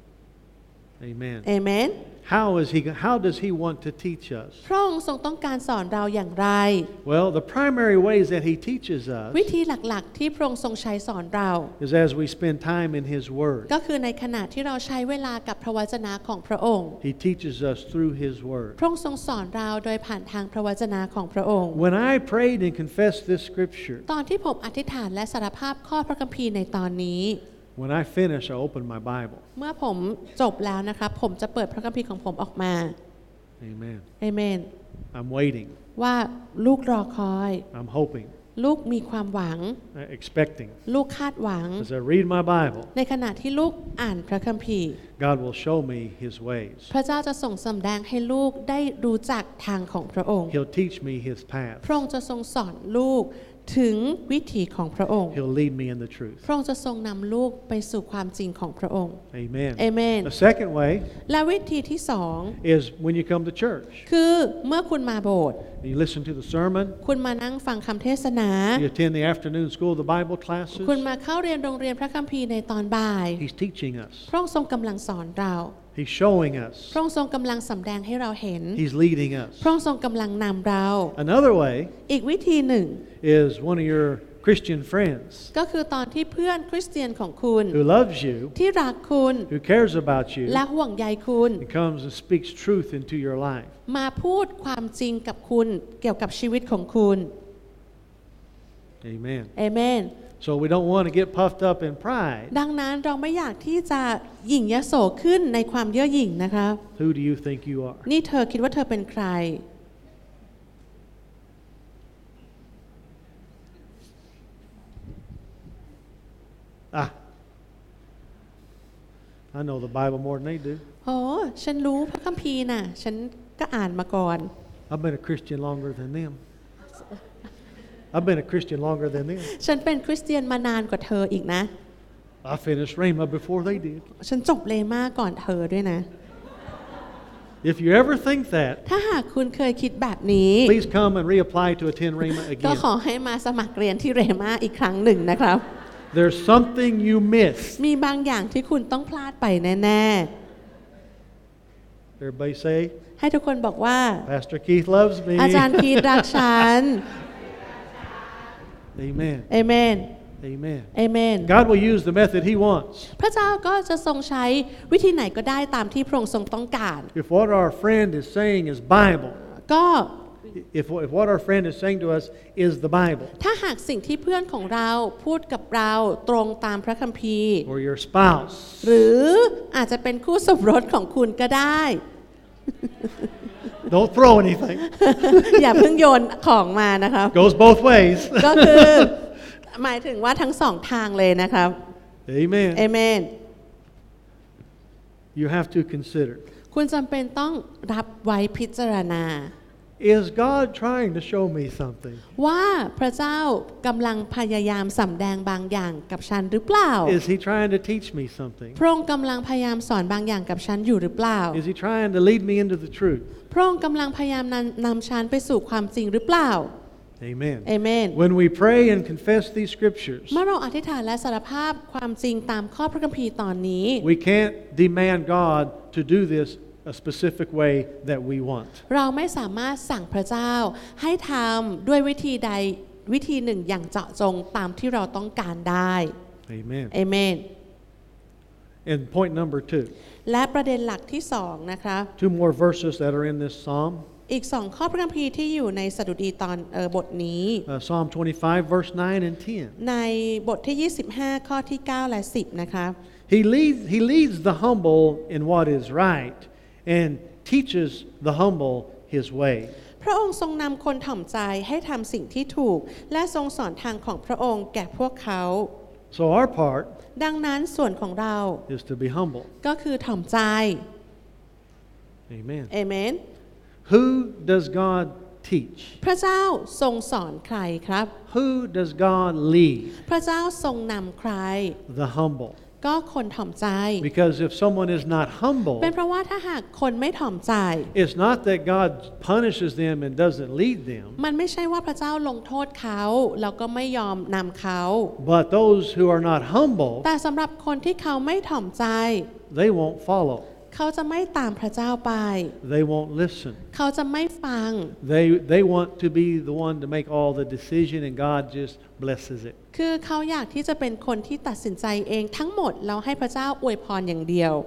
Speaker 1: Amen.
Speaker 2: เอเมน
Speaker 1: How does He want to teach us?
Speaker 2: พระองค์ทรงต้องการสอนเราอย่างไร
Speaker 1: Well, the primary ways that He teaches us
Speaker 2: วิธีหลักๆที่พระองค์ทรงใช้สอนเรา
Speaker 1: is as we spend time in His Word.
Speaker 2: ก็คือในขณะที่เราใช้เวลากับพระวจนะของพระองค์
Speaker 1: He teaches us through His Word.
Speaker 2: พระองค์ทรงสอนเราโดยผ่านทางพระวจนะของพระองค์
Speaker 1: When I prayed and confessed this scripture,
Speaker 2: ตอนที่ผมอธิษฐานและสารภาพข้อพระคัมภีร์ในตอนนี้
Speaker 1: when I finish, I open my Bible.
Speaker 2: เมื่อผมจบแล้วนะครับผมจะเปิดพระคัมภีร์ของผมออกมา
Speaker 1: Amen.
Speaker 2: เอเมน
Speaker 1: I'm waiting.
Speaker 2: ว่าลูกรอคอย
Speaker 1: I'm hoping,
Speaker 2: ลูกมีความหวัง
Speaker 1: expecting.
Speaker 2: ลูกคาดหวัง
Speaker 1: As I read my Bible,
Speaker 2: ในขณะที่ลูกอ่านพระคัมภีร์
Speaker 1: God will show me His ways.
Speaker 2: พระเจ้าจะส่งสำแดงให้ลูกได้รู้จักทางของพระองค์
Speaker 1: He'll teach me His path.
Speaker 2: พระองค์จะทรงสอนลูกถึงวิถีของพระองค์
Speaker 1: He'll lead me in the truth.
Speaker 2: พระองค์จะทรงนำลูกไปสู่ความจริงของพระองค์
Speaker 1: Amen.
Speaker 2: เอเมน
Speaker 1: The second way
Speaker 2: และวิธีที่สอง
Speaker 1: is when you come to church.
Speaker 2: คือเมื่อคุณมาโบสถ์
Speaker 1: You listen to the sermon.
Speaker 2: คุณมานั่งฟังคำเทศนา
Speaker 1: You attend the afternoon school, the Bible classes.
Speaker 2: คุณมาเข้าเรียนโรงเรียนพระคัมภีร์ในตอนบ่าย
Speaker 1: He's teaching us.
Speaker 2: พระองค์ทรงกำลังสอนเรา
Speaker 1: He's showing us.
Speaker 2: พระองค์ทรงกำลังสำแดงให้เราเห็น
Speaker 1: He's leading us.
Speaker 2: พระองค์ทรงกำลังนำเรา
Speaker 1: Another way
Speaker 2: อีกวิธีหนึ่ง
Speaker 1: is one of your Christian friends
Speaker 2: ก็คือตอนที่เพื่อนคริสเตียนของคุณ
Speaker 1: who loves you,
Speaker 2: ที่รักคุณ
Speaker 1: who cares about you,
Speaker 2: และห่วงใยคุณ
Speaker 1: and comes and speaks truth into your life.
Speaker 2: มาพูดความจริงกับคุณเกี่ยวกับชีวิตของคุณ
Speaker 1: Amen.
Speaker 2: เอเมน
Speaker 1: So we don't want to get puffed up in pride.
Speaker 2: ดังนั้นเราไม่อยากที่จะหยิ่งยโสขึ้นในความเย่อหยิ่งนะคะ
Speaker 1: Who do you think you are?
Speaker 2: นี่เธอคิดว่าเธอเป็นใคร
Speaker 1: I know the Bible more than they do.
Speaker 2: โอ้ฉันรู้พระคัมภีร์น่ะฉันก็อ่านมาก่อน
Speaker 1: I've been a Christian longer than them. I've been a Christian longer than them.
Speaker 2: ฉันเป็นคริสเตียนมานานกว่าเธออีกนะ
Speaker 1: I finished Rhema before they did.
Speaker 2: ฉันจบเลม่าก่อนเธอด้วยนะ
Speaker 1: If you ever think that,
Speaker 2: ถ้าหากคุณเคยคิดแบบนี้
Speaker 1: please come and reapply to attend Rhema
Speaker 2: ก็
Speaker 1: again.
Speaker 2: ขอให้มาสมัครเรียนที่เรม่าอีกครั้งหนึ่งนะครับ
Speaker 1: There's something you miss.
Speaker 2: มีบางอย่างที่คุณต้องพลาดไปแน่
Speaker 1: Everybody say,
Speaker 2: ๆ ให้ทุกคนบอกว่า
Speaker 1: Pastor Keith loves me.
Speaker 2: อาจารย์คีรักฉัน
Speaker 1: Amen.
Speaker 2: เอเมน
Speaker 1: Amen.
Speaker 2: เอเมน
Speaker 1: God will use the method He wants.
Speaker 2: พระเจ้าก็จะทรงใช้วิธีไหนก็ได้ตามที่พระองค์ทรงต้องการ
Speaker 1: If what our friend is saying is Bible,
Speaker 2: ก็
Speaker 1: if what our friend is saying to us is the Bible,
Speaker 2: ถ้าหากสิ่งที่เพื่อนของเราพูดกับเราตรงตามพระคัมภีร์
Speaker 1: or your spouse,
Speaker 2: หรืออาจจะเป็นคู่สมรสของคุณก็ได้
Speaker 1: don't throw anything.
Speaker 2: อย่าเพิ่งโยนของมานะครับ
Speaker 1: Goes both ways.
Speaker 2: ก็คือหมายถึงว่าทั้งสองทางเลยนะครับ
Speaker 1: Amen.
Speaker 2: เอเมน
Speaker 1: You have to consider.
Speaker 2: คุณจำเป็นต้องรับไว้พิจารณา
Speaker 1: Is God trying to show me something?
Speaker 2: ว่าพระเจ้ากำลังพยายามสำแดงบางอย่างกับฉันหรือเปล่า
Speaker 1: Is He trying to teach me something?
Speaker 2: พระองค์กำลังพยายามสอนบางอย่างกับฉันอยู่หรือเปล่า
Speaker 1: Is He trying to lead me into the truth?
Speaker 2: พระองค์กำลังพยายามนำฉันไปสู่ความจริงหรือเปล่า
Speaker 1: Amen.
Speaker 2: เอเมน
Speaker 1: When we pray and confess these scriptures,
Speaker 2: เมื่อเราอธิษฐานและสารภาพความจริงตามข้อพระคัมภีร์ตอนนี้
Speaker 1: we can't demand God to do this a specific way that we want.
Speaker 2: เราไม่สามารถสั่งพระเจ้าให้ทำด้วยวิธีใดวิธีหนึ่งอย่างเจาะจงตามที่เราต้องการได้
Speaker 1: Amen.
Speaker 2: เอเมน
Speaker 1: And point number 2,
Speaker 2: และประเด็นหลักที่สองนะคะ
Speaker 1: two more verses that are in this psalm.
Speaker 2: อีกสองข้อพระคัมภีร์ที่อยู่ในสดุดีตอนบทนี้
Speaker 1: Psalm 25, verse 9 and 10.
Speaker 2: ในบทที่ 25 ข้อที่ 9 และ 10 นะคะ
Speaker 1: He leads the humble in what is right and teaches the humble his way.
Speaker 2: พระองค์ทรงนำคนถ่อมใจให้ทำสิ่งที่ถูกและทรงสอนทางของพระองค์แก่พวกเขา
Speaker 1: So our part
Speaker 2: ดังนั้นส่วนของเรา
Speaker 1: is to be humble.
Speaker 2: ก็คือถ่อมใจ
Speaker 1: Amen.
Speaker 2: เอเมน
Speaker 1: Who does God teach?
Speaker 2: พระเจ้าทรงสอนใครครับ
Speaker 1: Who does God lead?
Speaker 2: พระเจ้าทรงนำใคร
Speaker 1: The humble.
Speaker 2: ก็คนถ่อมใจ
Speaker 1: Because if someone is not humble,
Speaker 2: เป็นเพราะว่าถ้าหากคนไม่ถ่อมใจ
Speaker 1: it's not that God punishes them and doesn't lead them,
Speaker 2: มันไม่ใช่ว่าพระเจ้าลงโทษเขาแล้วก็ไม่ยอมนำเขา
Speaker 1: but those who are not humble,
Speaker 2: แต่สำหรับคนที่เขาไม่ถ่อมใจ
Speaker 1: they won't follow.
Speaker 2: เขาจะไม่ตามพระเจ้าไป
Speaker 1: They won't listen.
Speaker 2: เขาจะไม่ฟัง
Speaker 1: They want to be the one to make all the decision and God just blesses it.
Speaker 2: คือเขาอยากที่จะเป็นคนที่ตัดสินใจเองทั้งหมดแล้วให้พระเจ้าอวยพรอย่างเดียว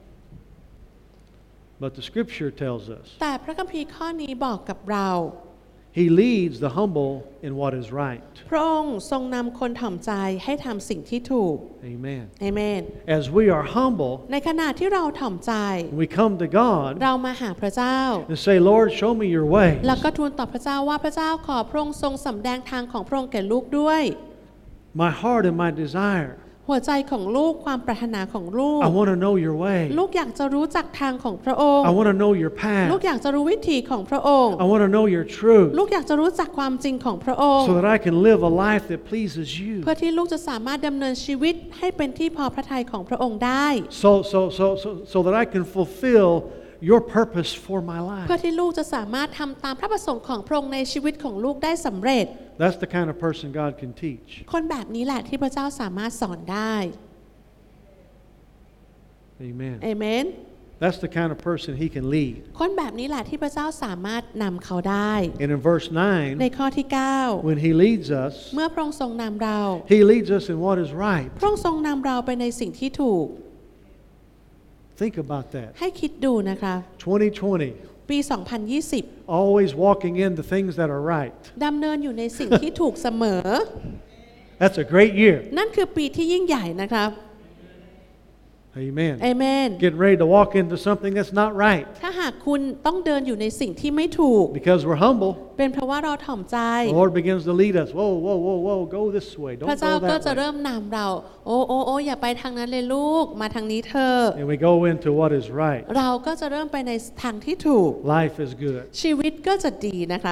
Speaker 1: But the scripture tells us
Speaker 2: แต่พระคัมภีร์ข้อนี้บอกกับเรา
Speaker 1: He leads the humble in what is right.
Speaker 2: พระองค์ทรงนำคนถ่อมใจให้ทำสิ่งที่ถูก
Speaker 1: Amen.
Speaker 2: เอเมน
Speaker 1: As we are humble,
Speaker 2: ในขณะที่เราถ่อมใจ
Speaker 1: we come to God
Speaker 2: เรามาหาพระเจ้า
Speaker 1: and say, Lord, show me your way.
Speaker 2: แล้วก็ทูลต่อพระเจ้าว่าพระเจ้าขอพระองค์ทรงสำแดงทางของพระองค์แก่ลูกด้วย
Speaker 1: My heart and my desire.
Speaker 2: หัวใจของลูกความปรารถนาของลูก
Speaker 1: I want to know your way.
Speaker 2: ลูกอยากจะรู้จักทางของพระองค์
Speaker 1: I want to know your
Speaker 2: ลูก
Speaker 1: path.
Speaker 2: อยากจะรู้วิถีของพระองค์
Speaker 1: I want to know your truth
Speaker 2: ลูกอยากจะรู้จักความจริงของพระองค์
Speaker 1: so that I can live a life that pleases you.
Speaker 2: เพื่อที่ลูกจะสามารถดำเนินชีวิตให้เป็นที่พอพระทัยของพระองค์ได้
Speaker 1: So that I can fulfill your purpose for my
Speaker 2: เพื่อ
Speaker 1: life.
Speaker 2: ที่ลูกจะสามารถทำตามพระประสงค์ของพระองค์ในชีวิตของลูกได้สำเร็จ
Speaker 1: That's the kind of person God can teach.
Speaker 2: คนแบบนี้แหละที่พระเจ้าสามารถสอนได้
Speaker 1: Amen.
Speaker 2: เอเมน
Speaker 1: That's the kind of person he can lead.
Speaker 2: คนแบบนี้แหละที่พระเจ้าสามารถนำเขาได้
Speaker 1: And in verse
Speaker 2: ใน
Speaker 1: 9,
Speaker 2: ข้อที่
Speaker 1: when he leads us,
Speaker 2: 9 เมื่อพระองค์ทรงนำเรา
Speaker 1: he leads us in what is right.
Speaker 2: พระองค์ทรงนำเราไปในสิ่งที่ถูก
Speaker 1: Think about that.
Speaker 2: ให้คิดดูนะคะ
Speaker 1: 2020,
Speaker 2: ปี 2020
Speaker 1: always walking in the things that are right.
Speaker 2: ดำเนินอยู่ในสิ่งที่ถูกเสมอ
Speaker 1: That's a great year.
Speaker 2: นั่นคือปีที่ยิ่งใหญ่นะครับ
Speaker 1: Amen.
Speaker 2: เอเมน
Speaker 1: Getting ready to walk into something that's not right
Speaker 2: ถ้าหากคุณต้องเดินอยู่ในสิ่งที่ไม่ถูก
Speaker 1: because we're humble.
Speaker 2: เป็นเพราะว่าเราถ่อมใจ
Speaker 1: The Lord begins to lead us. Whoa, whoa, whoa, whoa, go this way.
Speaker 2: พระ
Speaker 1: Don't
Speaker 2: เจ้า
Speaker 1: go
Speaker 2: ก็
Speaker 1: that
Speaker 2: จะ
Speaker 1: way.
Speaker 2: เริ่มนำเรา โอ้อย่าไปทางนั้นเลยลูกมาทางนี้เถอะ
Speaker 1: And we go into what is right.
Speaker 2: เราก็จะเริ่มไปในทางที่ถูก
Speaker 1: Life is good.
Speaker 2: ชีวิตก็จะดีนะคะ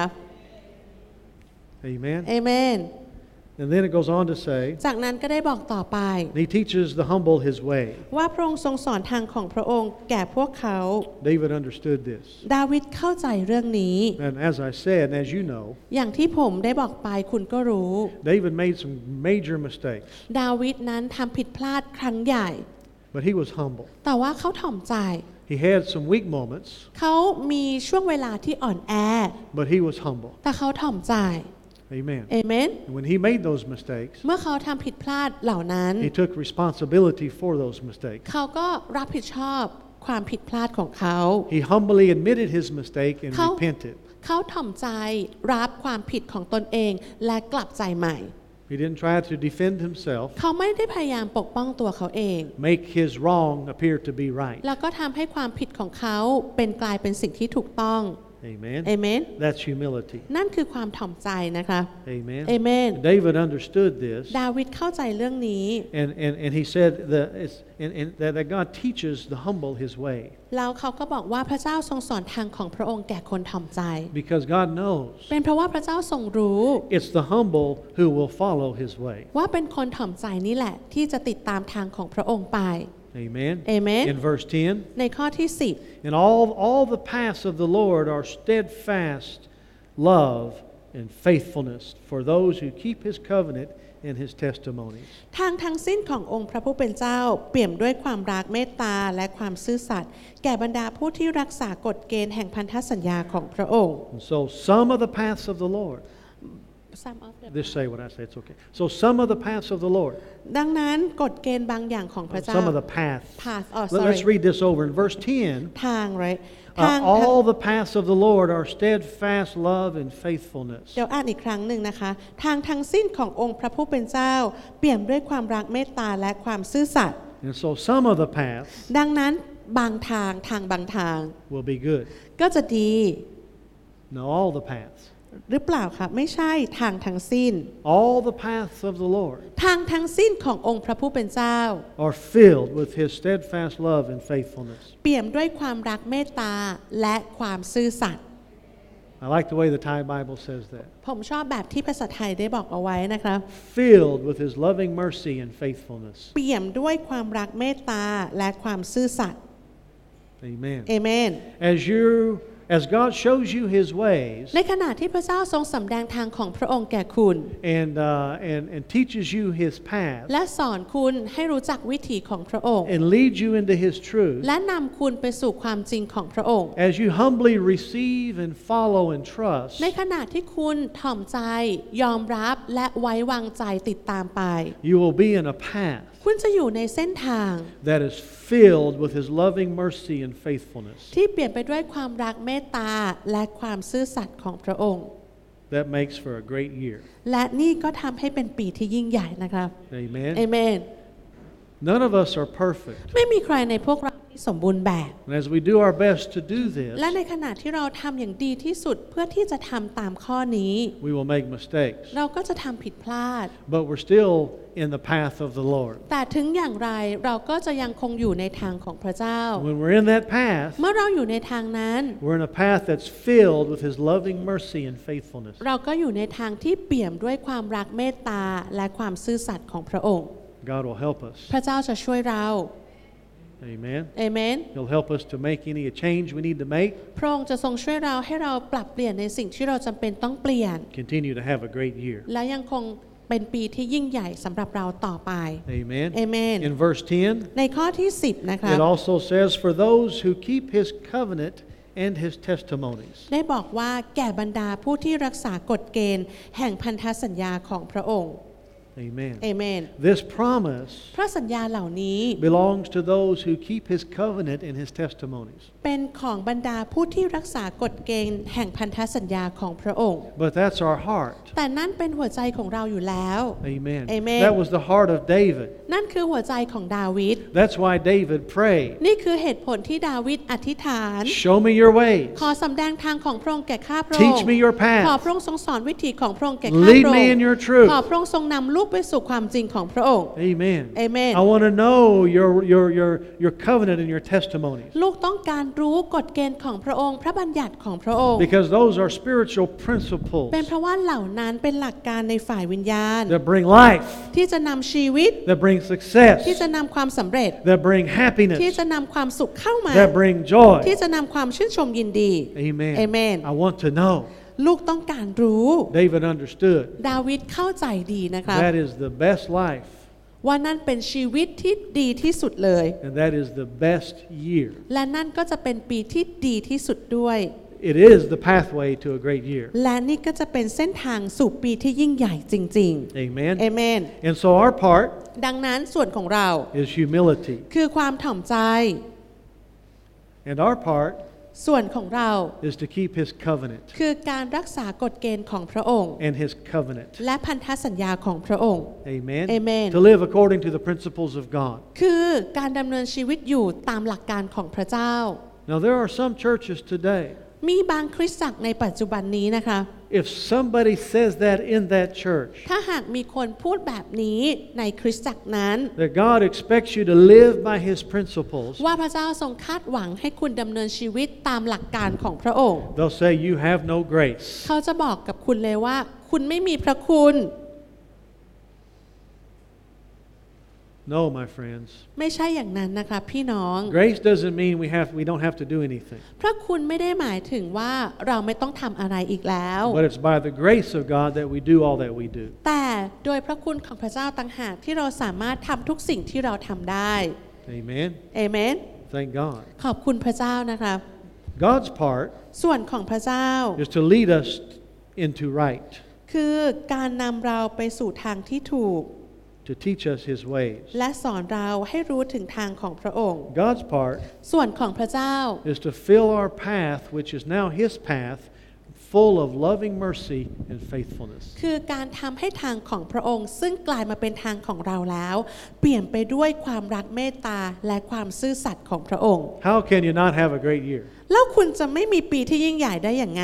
Speaker 1: Amen.
Speaker 2: เอเมน
Speaker 1: And then it goes on to say,
Speaker 2: จากนั้นก็ได้บอกต่อไป
Speaker 1: He teaches the humble His way.
Speaker 2: ว่าพระองค์ทรงสอนทางของพระองค์แก่พวกเขา
Speaker 1: David understood this.
Speaker 2: ดาวิดเข้าใจเรื่องนี้
Speaker 1: And as I said, and as you know,
Speaker 2: อย่างที่ผมได้บอกไปคุณก็รู้
Speaker 1: David made some major mistakes,
Speaker 2: ดาวิดนั้นทำผิดพลาดครั้งใหญ่
Speaker 1: but he was humble.
Speaker 2: แต่ว่าเขาถ่อมใจ
Speaker 1: He had some weak moments,
Speaker 2: เขามีช่วงเวลาที่อ่อนแอ
Speaker 1: but he was humble.
Speaker 2: แต่เขาถ่อมใจ
Speaker 1: Amen.
Speaker 2: เอเมน
Speaker 1: And when he made those mistakes,
Speaker 2: เมื่อเขาทำผิดพลาดเหล่านั้น
Speaker 1: he took responsibility for those mistakes.
Speaker 2: เขาก็รับผิดชอบความผิดพลาดของเขา
Speaker 1: He humbly admitted his mistake and
Speaker 2: เขา
Speaker 1: repented.
Speaker 2: เขาถ่อมใจรับความผิดของตนเองและกลับใจใหม่
Speaker 1: He didn't try to defend himself,
Speaker 2: เขาไม่ได้พยายามปกป้องตัวเขาเอง
Speaker 1: make his wrong appear to be right.
Speaker 2: แล้วก็ทำให้ความผิดของเขาเป็นกลายเป็นสิ่งที่ถูกต้อง
Speaker 1: Amen.
Speaker 2: เอเมน
Speaker 1: That's humility.
Speaker 2: นั่นคือความถ่อมใจนะคะ
Speaker 1: Amen.
Speaker 2: เอเมน
Speaker 1: David understood this,
Speaker 2: ดาวิดเข้าใจเรื่องนี้
Speaker 1: and he said that God teaches the humble his way,
Speaker 2: แล้วเขาก็บอกว่าพระเจ้าทรงสอนทางของพระองค์แก่คนถ่อมใจ
Speaker 1: because God knows
Speaker 2: เป็นเพราะว่าพระเจ้าทรงรู้
Speaker 1: it's the humble who will follow his way.
Speaker 2: ว่าเป็นคนถ่อมใจนี่แหละที่จะติดตามทางของพระองค์ไป
Speaker 1: Amen.
Speaker 2: Amen.
Speaker 1: In verse 10,
Speaker 2: ในข้อที่
Speaker 1: and all the paths of the Lord are steadfast love and faithfulness for those who keep his covenant and his testimonies.
Speaker 2: 10 ทางทั้งสิ้นขององค์พระผู้เป็นเจ้าเปี่ยมด้วยความรักเมตตาและความซื่อสัตย์แก่บรรดาผู้ที่รักษากฎเกณฑ์แห่งพันธสัญญาของพระองค์
Speaker 1: And so some of the paths of the Lord,
Speaker 2: Some of them.
Speaker 1: just say what I say, it's okay. So some of the paths of the Lord,
Speaker 2: ดังนั้นกฎเกณฑ์บางอย่างของพระเจ้า
Speaker 1: some of the paths.
Speaker 2: Path, oh,
Speaker 1: Let's
Speaker 2: sorry.
Speaker 1: read this over in verse 10.
Speaker 2: ทางไรทาง
Speaker 1: All the paths of the Lord are steadfast love and faithfulness.
Speaker 2: เดี๋ยวอ่านอีกครั้งหนึ่งนะคะ ทางทั้งสิ้นขององค์พระผู้เป็นเจ้าเปี่ยมด้วยความรักเมตตาและความซื่อสัตย์
Speaker 1: And so some of the paths
Speaker 2: ดังนั้นบางทางบางทาง
Speaker 1: will be good.
Speaker 2: ก็จะดี
Speaker 1: No, all the paths.
Speaker 2: หรือเปล่าคะไม่ใช่ทางทั้งสิ้น
Speaker 1: All the paths of the Lord
Speaker 2: ทางทั้งสิ้นขององค์พระผู้เป็นเจ้า
Speaker 1: are filled with his steadfast love and faithfulness.
Speaker 2: เปี่ยมด้วยความรักเมตตาและความซื่อสัตย์
Speaker 1: I like the way the Thai Bible says that.
Speaker 2: ผมชอบแบบที่ภาษาไทยได้บอกเอาไว้นะคะ
Speaker 1: Filled with his loving mercy and faithfulness.
Speaker 2: เปี่ยมด้วยความรักเมตตาและความซื่อสัตย์
Speaker 1: Amen.
Speaker 2: เอเมน
Speaker 1: As God shows you his ways
Speaker 2: ในขณะที่พระเจ้าทรงสำแดงทางของพระองค์แก่คุณ
Speaker 1: and teaches you his path
Speaker 2: และสอนคุณให้รู้จักวิถีของพระองค์
Speaker 1: and leads you into his truth,
Speaker 2: และนำคุณไปสู่ความจริงของพระองค์
Speaker 1: as you humbly receive and follow and trust,
Speaker 2: ในขณะที่คุณถ่อมใจยอมรับและไว้วางใจติดตามไป
Speaker 1: you will be in a path
Speaker 2: คุณจะอยู่ในเส้นทาง
Speaker 1: that is filled with his loving mercy and faithfulness.
Speaker 2: ที่เปลี่ยนไปด้วยความรักเมตตาและความซื่อสัตย์ของพระองค์
Speaker 1: That makes for a great year.
Speaker 2: และนี่ก็ทำให้เป็นปีที่ยิ่งใหญ่นะครับ
Speaker 1: Amen.
Speaker 2: เอเมน
Speaker 1: None of us are perfect.
Speaker 2: ไม่มีใครในพวกเราที่สมบูรณ์แบบ
Speaker 1: And as we do our best to do this,
Speaker 2: และในขณะที่เราทำอย่างดีที่สุดเพื่อที่จะทำตามข้อนี้
Speaker 1: we will make mistakes.
Speaker 2: เราก็จะทำผิดพลาด
Speaker 1: But we're still in the path of the Lord.
Speaker 2: แต่ถึงอย่างไรเราก็จะยังคงอยู่ในทางของพระเจ้า
Speaker 1: When we're in that path,
Speaker 2: เมื่อเราอยู่ในทางนั้น
Speaker 1: we're in a path that's filled with his loving mercy and faithfulness.
Speaker 2: เราก็อยู่ในทางที่เปี่ยมด้วยความรักเมตตาและความซื่อสัตย์ของพระองค์
Speaker 1: God will help us.
Speaker 2: พระเจ้าจะช่วยเรา
Speaker 1: Amen.
Speaker 2: เอเมน
Speaker 1: He'll help us to make any change we need to make.
Speaker 2: พระองค์จะทรงช่วยเราให้เราปรับเปลี่ยนในสิ่งที่เราจำเป็นต้องเปลี่ยน
Speaker 1: Continue to have a great year.
Speaker 2: และยังคงเป็นปีที่ยิ่งใหญ่สำหรับเราต่อไป
Speaker 1: Amen.
Speaker 2: Amen.
Speaker 1: In verse 10,
Speaker 2: ในข้อที่10นะคะ
Speaker 1: it also says, for those who keep his covenant and his testimonies.
Speaker 2: ได้บอกว่าแก่บรรดาผู้ที่รักษากฎเกณฑ์แห่งพันธสัญญาของพระองค์
Speaker 1: Amen.
Speaker 2: Amen.
Speaker 1: This promise
Speaker 2: พระสัญญาเหล่านี้
Speaker 1: belongs to those who keep his covenant and his testimonies.
Speaker 2: เป็นของบรรดาผู้ที่รักษากฎเกณฑ์แห่งพันธสัญญาของพระองค์
Speaker 1: But that's our heart.
Speaker 2: แต่นั่นเป็นหัวใจของเราอยู่แล้ว
Speaker 1: Amen.
Speaker 2: Amen.
Speaker 1: That was the heart of David.
Speaker 2: นั่นคือหัวใจของดาวิด
Speaker 1: That's why David prayed.
Speaker 2: นี่คือเหตุผลที่ดาวิดอธิษฐาน
Speaker 1: Show me your ways.
Speaker 2: ขอสำแดงทางของพระองค์แก่ข้าพระองค์
Speaker 1: Teach me your
Speaker 2: ขอ
Speaker 1: path.
Speaker 2: พระองค์ทรงสอนวิธีของพระองค์แก่ข้า
Speaker 1: Lead
Speaker 2: พระอ
Speaker 1: me
Speaker 2: ง
Speaker 1: in
Speaker 2: ค์
Speaker 1: your truth.
Speaker 2: ขอพระองค์ทรงนำลูกไปสู่ความจริงของพระองค์
Speaker 1: Amen.
Speaker 2: Amen.
Speaker 1: I want to know your covenant and your testimonies.
Speaker 2: ลูกต้องการรู้กฎเกณฑ์ของพระองค์พระบัญญัติของพระองค์
Speaker 1: Because those are spiritual principles
Speaker 2: เป็นเพราะว่าเหล่านั้นเป็นหลักการในฝ่ายวิญญาณ
Speaker 1: that bring life,
Speaker 2: ที่จะนำชีวิต
Speaker 1: that bring success,
Speaker 2: ที่จะนำความสำเร็จ
Speaker 1: that bring happiness,
Speaker 2: ที่จะนำความสุขเข้ามา
Speaker 1: that bring joy.
Speaker 2: ที่จะนำความชื่นชมยินดี
Speaker 1: Amen.
Speaker 2: Amen.
Speaker 1: I want to know.
Speaker 2: ลูกต้องการรู้
Speaker 1: David understood
Speaker 2: ดาวิดเข้าใจดีนะคะ
Speaker 1: that is the best life
Speaker 2: ว่านั่นเป็นชีวิตที่ดีที่สุดเลย
Speaker 1: and that is the best year.
Speaker 2: และนั่นก็จะเป็นปีที่ดีที่สุดด้วย
Speaker 1: It is the pathway to a great year.
Speaker 2: และนี่ก็จะเป็นเส้นทางสู่ปีที่ยิ่งใหญ่จริง
Speaker 1: Amen.
Speaker 2: ๆ Amen.
Speaker 1: And so our part
Speaker 2: ดังนั้นส่วนของเรา
Speaker 1: is humility.
Speaker 2: คือความถ่อมใจ
Speaker 1: And our part
Speaker 2: ส่วนของเรา
Speaker 1: is to keep his covenant
Speaker 2: คือการรักษากฎเกณฑ์ของพระองค์
Speaker 1: and his covenant.
Speaker 2: และพันธสัญญาของพระองค์
Speaker 1: Amen.
Speaker 2: Amen.
Speaker 1: To live according to the principles of God.
Speaker 2: คือการดำเนินชีวิตอยู่ตามหลักการของพระเจ้า
Speaker 1: Now there are some churches today,
Speaker 2: มีบางคริสตจักรในปัจจุบันนี้นะคะ
Speaker 1: if somebody says that in that church,
Speaker 2: ถ้าหากมีคนพูดแบบนี้ในคริสตจักรนั้น
Speaker 1: that God expects you to live by his principles,
Speaker 2: ว่าพระเจ้าทรงคาดหวังให้คุณดำเนินชีวิตตามหลักการของพระองค์
Speaker 1: they'll say you have no grace.
Speaker 2: เขาจะบอกกับคุณเลยว่า คุณไม่มีพระคุณ
Speaker 1: No, my friends.
Speaker 2: ไม่ใช่อย่างนั้นนะคะพี่น้อง
Speaker 1: Grace doesn't mean we don't have to do anything.
Speaker 2: พระคุณไม่ได้หมายถึงว่าเราไม่ต้องทำอะไรอีกแล้ว
Speaker 1: But it's by the grace of God that we do all that we do.
Speaker 2: แต่โดยพระคุณของพระเจ้าต่างหากที่เราสามารถทำทุกสิ่งที่เราทำได้
Speaker 1: Amen.
Speaker 2: เอเมน
Speaker 1: Thank God.
Speaker 2: ขอบคุณพระเจ้านะคะ
Speaker 1: God's part
Speaker 2: ส่วนของพระเจ้า
Speaker 1: is to lead us into right,
Speaker 2: คือการนำเราไปสู่ทางที่ถูก
Speaker 1: to teach us his ways.
Speaker 2: และสอนเราให้รู้ถึงทางของพระองค์
Speaker 1: God's part
Speaker 2: ส่วนของพระเจ้า
Speaker 1: is to fill our path, which is now his path, full of loving mercy and faithfulness.
Speaker 2: คือการทำให้ทางของพระองค์ซึ่งกลายมาเป็นทางของเราแล้ว เปลี่ยนไปด้วยความรักเมตตาและความซื่อสัตย์ของพระองค์
Speaker 1: How can you not have a great year?
Speaker 2: แล้วคุณจะไม่มีปีที่ยิ่งใหญ่ได้อย่างไง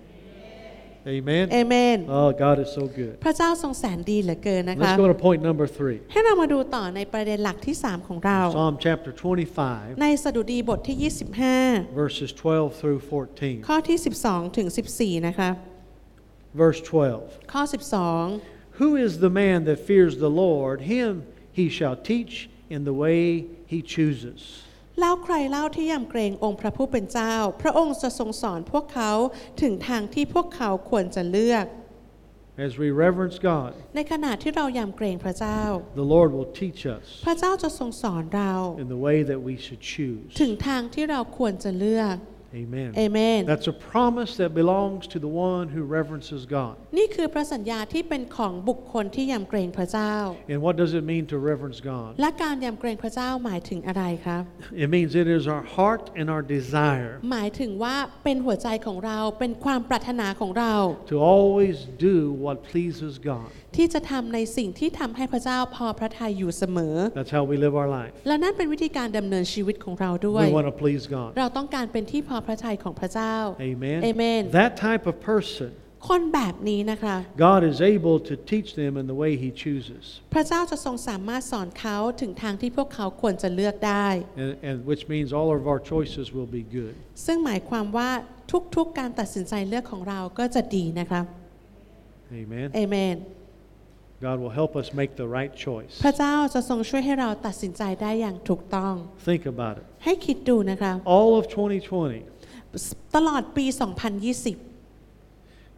Speaker 1: Amen.
Speaker 2: เอเมน
Speaker 1: Oh, God is so good.
Speaker 2: พระเจ้าทรงแสนดีเหลือเกินนะคะ
Speaker 1: Let's go to point number 3.
Speaker 2: ให้เรามาดูต่อในประเด็นหลักที่ 3 ของเรา
Speaker 1: Psalm chapter 25,
Speaker 2: ในสดุดีบทที่
Speaker 1: verses 12 through
Speaker 2: 25
Speaker 1: 14.
Speaker 2: ข้อที่ 12 ถึง 14 นะคะ
Speaker 1: Verse 12.
Speaker 2: ข้อ 12
Speaker 1: Who is the man that fears the Lord? Him he shall teach in the way he chooses.
Speaker 2: แล้วใครเล่าที่ยำเกรงองค์พระผู้เป็นเจ้า พระองค์จะทรงสอนพวกเขาถึงทางที่พวกเขาควรจะเลือก
Speaker 1: As we reverence God,
Speaker 2: ในขณะที่เรายำเกรงพระเจ้า
Speaker 1: the Lord will teach us
Speaker 2: พระเจ้าจะทรงสอนเรา
Speaker 1: in the way that we should choose.
Speaker 2: ถึงทางที่เราควรจะเลือก
Speaker 1: Amen.
Speaker 2: เอเมน
Speaker 1: That's a promise that belongs to the one who reverences God.
Speaker 2: นี่คือพระสัญญาที่เป็นของบุคคลที่ยำเกรงพระเจ้า
Speaker 1: And what does it mean to reverence God?
Speaker 2: และการยำเกรงพระเจ้าหมายถึงอะไรครับ
Speaker 1: It means it is our heart and our desire
Speaker 2: หมายถึงว่าเป็นหัวใจของเราเป็นความปรารถนาของเรา
Speaker 1: to always do what pleases God.
Speaker 2: ที่จะทำในสิ่งที่ทำให้พระเจ้าพอพระทัยอยู่เสมอ
Speaker 1: That's how we live our life.
Speaker 2: และนั่นเป็นวิธีการดำเนินชีวิตของเราด้วย
Speaker 1: We want to please God.
Speaker 2: เราต้องการเป็นที่พอพระทัยของพระเจ้า
Speaker 1: Amen.
Speaker 2: Amen.
Speaker 1: That type of person,
Speaker 2: คนแบบนี้นะคะ
Speaker 1: God is able to teach them in the way he chooses.
Speaker 2: พระเจ้าจะทรงสามารถสอนเขาถึงทางที่พวกเขาควรจะเลือกได้
Speaker 1: And which means all of our choices will be good.
Speaker 2: ซึ่งหมายความว่าทุกๆการตัดสินใจเลือกของเราก็จะดีนะครับ
Speaker 1: Amen.
Speaker 2: เอเมน
Speaker 1: God will help us make the right choice.
Speaker 2: พระเจ้าจะทรงช่วยให้เราตัดสินใจได้อย่างถูกต้อง
Speaker 1: Think about it.
Speaker 2: ให้คิดดูนะคะ
Speaker 1: All of 2020,
Speaker 2: ตลอดปี 2020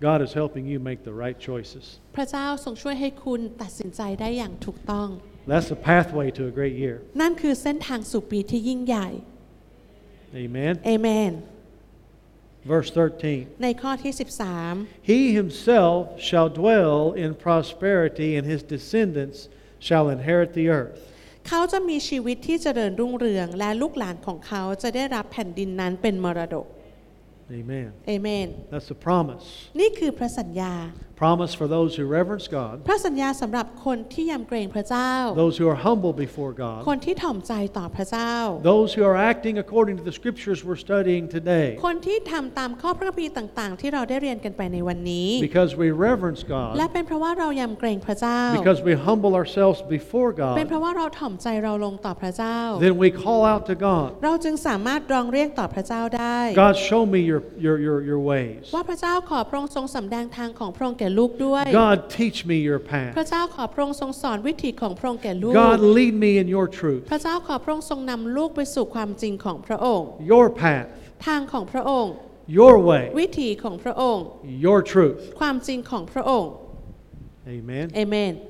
Speaker 1: God is helping you make the right choices.
Speaker 2: พระเจ้าทรงช่วยให้คุณตัดสินใจได้อย่างถูกต้อง
Speaker 1: That's the pathway to a great year.
Speaker 2: นั่นคือเส้นทางสู่ปีที่ยิ่งใหญ่
Speaker 1: Amen.
Speaker 2: Amen.
Speaker 1: Verse 13.
Speaker 2: ในข้อที่
Speaker 1: He himself shall dwell in prosperity, and his descendants shall inherit the earth.
Speaker 2: 13เขาจะมีชีวิตที่เจริญรุ่งเรืองและลูกหลานของเขาจะได้รับแผ่นดินนั้นเป็นมรดก
Speaker 1: Amen.
Speaker 2: Amen.
Speaker 1: That's the promise.
Speaker 2: นี่คือพระสัญญา
Speaker 1: Promise for those who reverence God,
Speaker 2: พระสัญญาสำหรับคนที่ยำเกรงพระเจ้า
Speaker 1: those who are humble before God,
Speaker 2: คนที่ถ่อมใจต่อพระเจ้า
Speaker 1: those who are acting according to the scriptures we're studying today.
Speaker 2: คนที่ทำตามข้อพระคัมภีร์ต่างๆที่เราได้เรียนกันไปในวันนี้
Speaker 1: Because we reverence
Speaker 2: และ
Speaker 1: God,
Speaker 2: เป็นเพราะว่าเรายำเกรงพระเจ้า
Speaker 1: because we humble ourselves before
Speaker 2: เป็น
Speaker 1: God,
Speaker 2: เพราะว่าเราถ่อมใจเราลงต่อพระเจ้า
Speaker 1: then we call out to God.
Speaker 2: เราจึงสามารถร้องเรียกต่อพระเจ้าได้
Speaker 1: God, show me your ways.
Speaker 2: ว่าพระเจ้าขอพระองค์ทรงสำแดงทางของพระองค์แก่ลูกด้วย
Speaker 1: God, teach me your
Speaker 2: พระ
Speaker 1: path.
Speaker 2: เจ้าขอพระองค์ทรงสอนวิถีของพระองค์แก่ลูก
Speaker 1: God, lead me in your truth,
Speaker 2: พระเจ้าขอพระองค์ทรงนำลูกไปสู่ความจริงของพระองค์
Speaker 1: your path,
Speaker 2: ทางของพระองค์
Speaker 1: your way,
Speaker 2: วิถีของพระองค์
Speaker 1: your truth.
Speaker 2: ความจริงของพระองค์
Speaker 1: Amen.
Speaker 2: เอเมน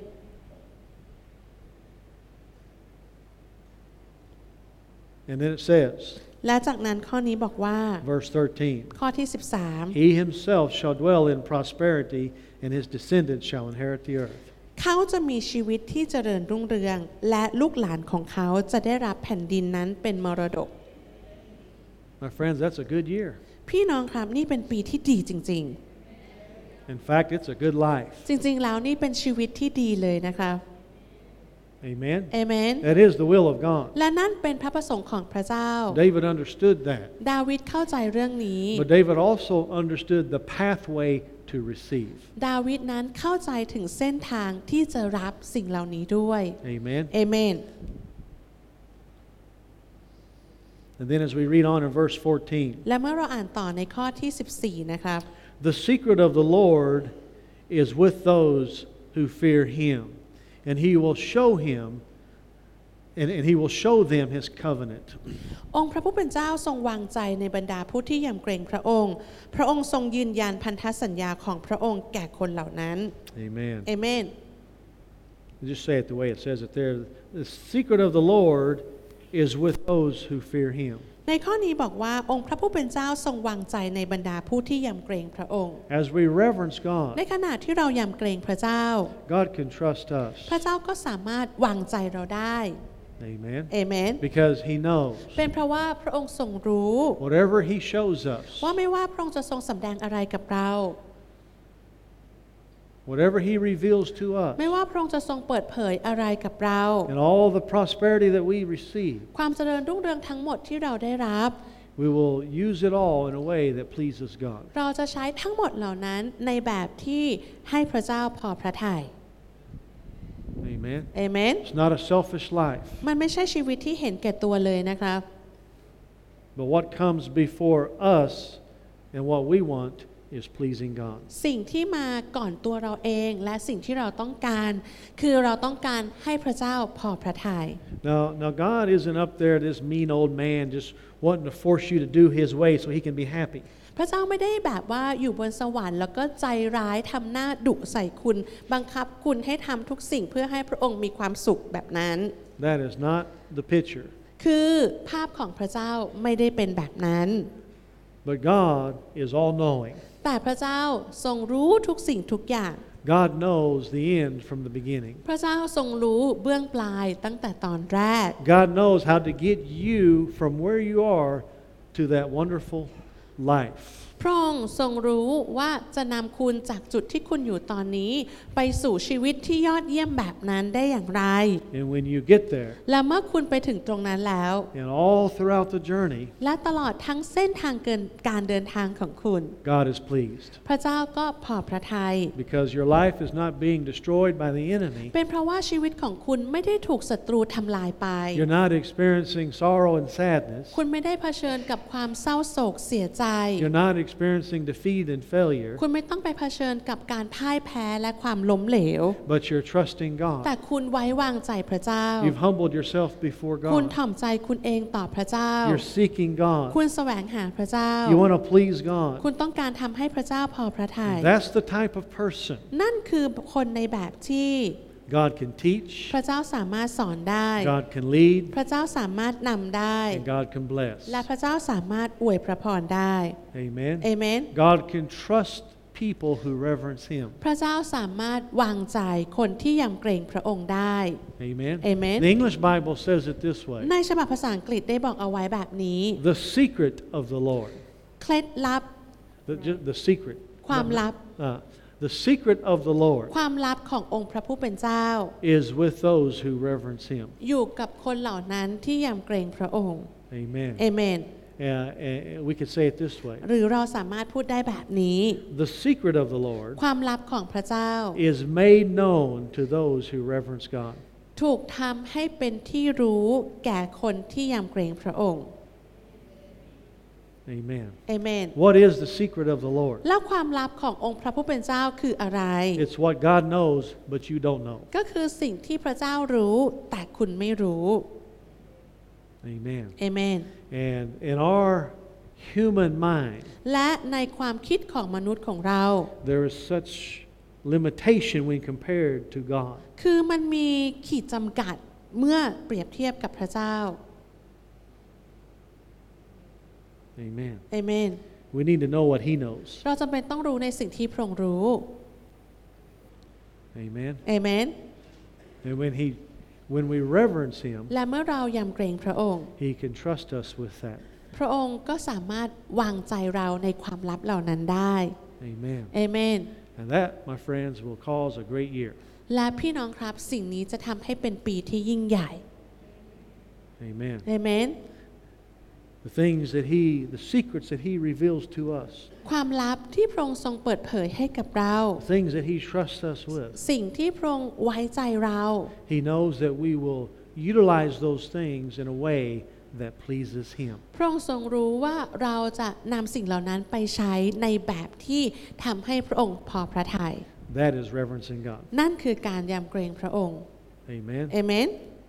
Speaker 1: And then it says,
Speaker 2: และจากนั้นข้อนี้บอกว่า
Speaker 1: verse 13,
Speaker 2: ข้อที่
Speaker 1: He himself shall dwell in prosperity, and his descendants shall inherit the earth.
Speaker 2: 13เขาจะมีชีวิตที่เจริญรุ่งเรืองและลูกหลานของเขาจะได้รับแผ่นดินนั้นเป็นมรดก
Speaker 1: My friends, that's a good year.
Speaker 2: พี่น้องครับนี่เป็นปีที่ดีจริง
Speaker 1: In fact, it's a good life.
Speaker 2: ๆ จริงๆแล้วนี่เป็นชีวิตที่ดีเลยนะคะ
Speaker 1: Amen.
Speaker 2: เอเมน
Speaker 1: That is the will of God.
Speaker 2: และนั่นเป็นพระประสงค์ของพระเจ้า
Speaker 1: David understood that.
Speaker 2: ดาวิดเข้าใจเรื่องนี้
Speaker 1: But David also understood the pathway to receive.
Speaker 2: ดาวิดนั้นเข้าใจถึงเส้นทางที่จะรับสิ่งเหล่านี้ด้วย
Speaker 1: Amen.
Speaker 2: เอเมน
Speaker 1: And then as we read on in verse 14,
Speaker 2: และเมื่อเราอ่านต่อในข้อที่ 14 นะครับ
Speaker 1: the secret of the Lord is with those who fear him, and he will show him, and he will show them his covenant.
Speaker 2: องค์พระผู้เป็นเจ้าทรงวางใจในบรรดาผู้ที่ยำเกรงพระองค์ พระองค์ทรงยืนยันพันธสัญญาของพระองค์แก่คนเหล่านั้น
Speaker 1: Amen.
Speaker 2: เอเมน
Speaker 1: Just say it the way it says it there. The secret of the Lord is with those who fear him.
Speaker 2: ในข้อนี้บอกว่าองค์พระผู้เป็นเจ้าทรงวางใจในบรรดาผู้ที่ยำเกรงพระองค์
Speaker 1: As we reverence
Speaker 2: ใน
Speaker 1: God,
Speaker 2: ขณะที่เรายำเกรงพระเจ้า
Speaker 1: God can trust us.
Speaker 2: พระเจ้าก็สามารถวางใจเราได้
Speaker 1: Amen.
Speaker 2: เอเมน
Speaker 1: Because he knows
Speaker 2: เป็นเพราะว่าพระองค์ทรงรู้
Speaker 1: whatever he shows us,
Speaker 2: ว่าไม่ว่าพระองค์จะทรงสำแดงอะไรกับเรา
Speaker 1: whatever he reveals to us,
Speaker 2: ไม่ว่าพระองค์จะทรงเปิดเผยอะไรกับเรา
Speaker 1: and all the prosperity that we receive,
Speaker 2: ความเจริญรุ่งเรืองทั้งหมดที่เราได้รับ
Speaker 1: we will use it all in a way that pleases God.
Speaker 2: เราจะใช้ทั้งหมดเหล่านั้นในแบบที่ให้พระเจ้าพอพระทัย
Speaker 1: Amen.
Speaker 2: เอเมน
Speaker 1: It's not a selfish life,
Speaker 2: มันไม่ใช่ชีวิตที่เห็นแก่ตัวเลยนะครับ
Speaker 1: but what comes before us and what we want is pleasing God.
Speaker 2: สิ่งที่มาก่อนตัวเราเองและสิ่งที่เราต้องการ คือเราต้องการให้พระเจ้าพอพระทัย
Speaker 1: Now God isn't up there, this mean old man, just wanting to force you to do his way so he can be happy.
Speaker 2: พระเจ้าไม่ได้แบบว่าอยู่บนสวรรค์แล้วก็ใจร้ายทำหน้าดุใส่คุณบังคับคุณให้ทำทุกสิ่งเพื่อให้พระองค์มีความสุขแบบนั้น
Speaker 1: That is not the picture.
Speaker 2: คือภาพของพระเจ้าไม่ได้เป็นแบบนั้น
Speaker 1: But God is all-knowing.
Speaker 2: แต่พระเจ้าทรงรู้ทุกสิ่งทุกอย่าง
Speaker 1: God knows the end from the beginning.
Speaker 2: พระเจ้าทรงรู้เบื้องปลายตั้งแต่ตอนแรก
Speaker 1: God knows how to get you from where you are to that wonderful life.
Speaker 2: พระองค์ทรงรู้ว่าจะนำคุณจากจุดที่คุณอยู่ตอนนี้ไปสู่ชีวิตที่ยอดเยี่ยมแบบนั้นได้อย่างไร
Speaker 1: And when you get there,
Speaker 2: และเมื่อคุณไปถึงตรงนั้นแล้ว
Speaker 1: and all throughout the journey,
Speaker 2: และตลอดทั้งเส้นทางการเดินทางของคุณ
Speaker 1: God is pleased.
Speaker 2: พระเจ้าก็พอพระทัย
Speaker 1: Because your life is not being destroyed by the enemy.
Speaker 2: เป็นเพราะว่าชีวิตของคุณไม่ได้ถูกศัตรูทำลายไป
Speaker 1: You're not experiencing sorrow and sadness.
Speaker 2: คุณไม่ได้เผชิญกับความเศร้าโศกเสียใจ
Speaker 1: You're not experiencing defeat and failure,
Speaker 2: คุณไม่ต้องไปเผชิญกับการพ่ายแพ้และความล้มเหลว
Speaker 1: but you're trusting
Speaker 2: แต่
Speaker 1: God.
Speaker 2: คุณไว้วางใจพระเจ้า
Speaker 1: You've humbled yourself before
Speaker 2: คุณ
Speaker 1: God.
Speaker 2: ถ่อมใจคุณเองต่อพระเจ้า
Speaker 1: You're seeking
Speaker 2: คุ
Speaker 1: God.
Speaker 2: ณแสวงหาพระเจ้า
Speaker 1: You want to please God.
Speaker 2: คุณต้องการทำให้พระเจ้าพอพระทัย
Speaker 1: That's the type of person.
Speaker 2: นั่นคือคนในแบบที่
Speaker 1: God can teach,
Speaker 2: พระเจ้าสามารถสอนได้
Speaker 1: God can lead,
Speaker 2: พระเจ้าสามารถนำได้
Speaker 1: and God can bless.
Speaker 2: และพระเจ้าสามารถอวยพระพรได้
Speaker 1: Amen.
Speaker 2: เอเมน
Speaker 1: God can trust people who reverence Him.
Speaker 2: พระเจ้าสามารถวางใจคนที่ยำเกรงพระองค์ได้
Speaker 1: Amen.
Speaker 2: Amen.
Speaker 1: The English Bible says it this way:
Speaker 2: ในฉบับภาษาอังกฤษได้บอกเอาไว้แบบนี้
Speaker 1: the secret of the Lord.
Speaker 2: เคล็ดลับ
Speaker 1: The secret.
Speaker 2: ความลับ
Speaker 1: The secret of the Lord
Speaker 2: ความลับขององค์พระผู้เป็นเจ้า
Speaker 1: is with those who reverence Him.
Speaker 2: อยู่กับคนเหล่านั้นที่ยำเกรงพระองค์
Speaker 1: Amen.
Speaker 2: เอเมน
Speaker 1: We could say it this way:
Speaker 2: หรือเราสามารถพูดได้แบบนี้
Speaker 1: the secret of the Lord
Speaker 2: ความลับของพระเจ้า
Speaker 1: is made known to those who reverence God.
Speaker 2: ถูกทำให้เป็นที่รู้แก่คนที่ยำเกรงพระองค์
Speaker 1: Amen.
Speaker 2: เอเมน
Speaker 1: What is the secret of the Lord?
Speaker 2: แล้วความลับขององค์พระผู้เป็นเจ้าคืออะไร
Speaker 1: It's what God knows, but you don't know.
Speaker 2: ก็คือสิ่งที่พระเจ้ารู้แต่คุณไม่รู้
Speaker 1: Amen.
Speaker 2: เอเมน
Speaker 1: And in our human mind,
Speaker 2: และในความคิดของมนุษย์ของเรา
Speaker 1: there is such limitation when compared to God.
Speaker 2: คือมันมีขีดจำกัดเมื่อเปรียบเทียบกับพระเจ้า
Speaker 1: Amen.
Speaker 2: เอเมน
Speaker 1: We need to know what He knows.
Speaker 2: เราจำเป็นต้องรู้ในสิ่งที่พระองค์รู้
Speaker 1: Amen.
Speaker 2: เอเมน
Speaker 1: And when we reverence Him,
Speaker 2: และเมื่อเรายำเกรงพระองค์
Speaker 1: He can trust us with that.
Speaker 2: พระองค์ก็สามารถวางใจเราในความลับเหล่านั้นได้
Speaker 1: Amen.
Speaker 2: เอเมน
Speaker 1: And that, my friends, will cause a great year.
Speaker 2: และพี่น้องครับสิ่งนี้จะทำให้เป็นปีที่ยิ่งใหญ่
Speaker 1: Amen.
Speaker 2: เอเมน
Speaker 1: The things that the secrets that He reveals to us,
Speaker 2: ความลับที่พระองค์ทรงเปิดเผยให้กับเรา
Speaker 1: the things that He trusts us with.
Speaker 2: สิ่งที่พระองค์ไว้ใจเรา
Speaker 1: He knows that we will utilize those things in a way that pleases Him.
Speaker 2: พระองค์ทรงรู้ว่าเราจะนำสิ่งเหล่านั้นไปใช้ในแบบที่ทำให้พระองค์พอพระทัย
Speaker 1: That is reverencing God.
Speaker 2: นั่นคือการยำเกรงพระองค์
Speaker 1: Amen.
Speaker 2: เอเมน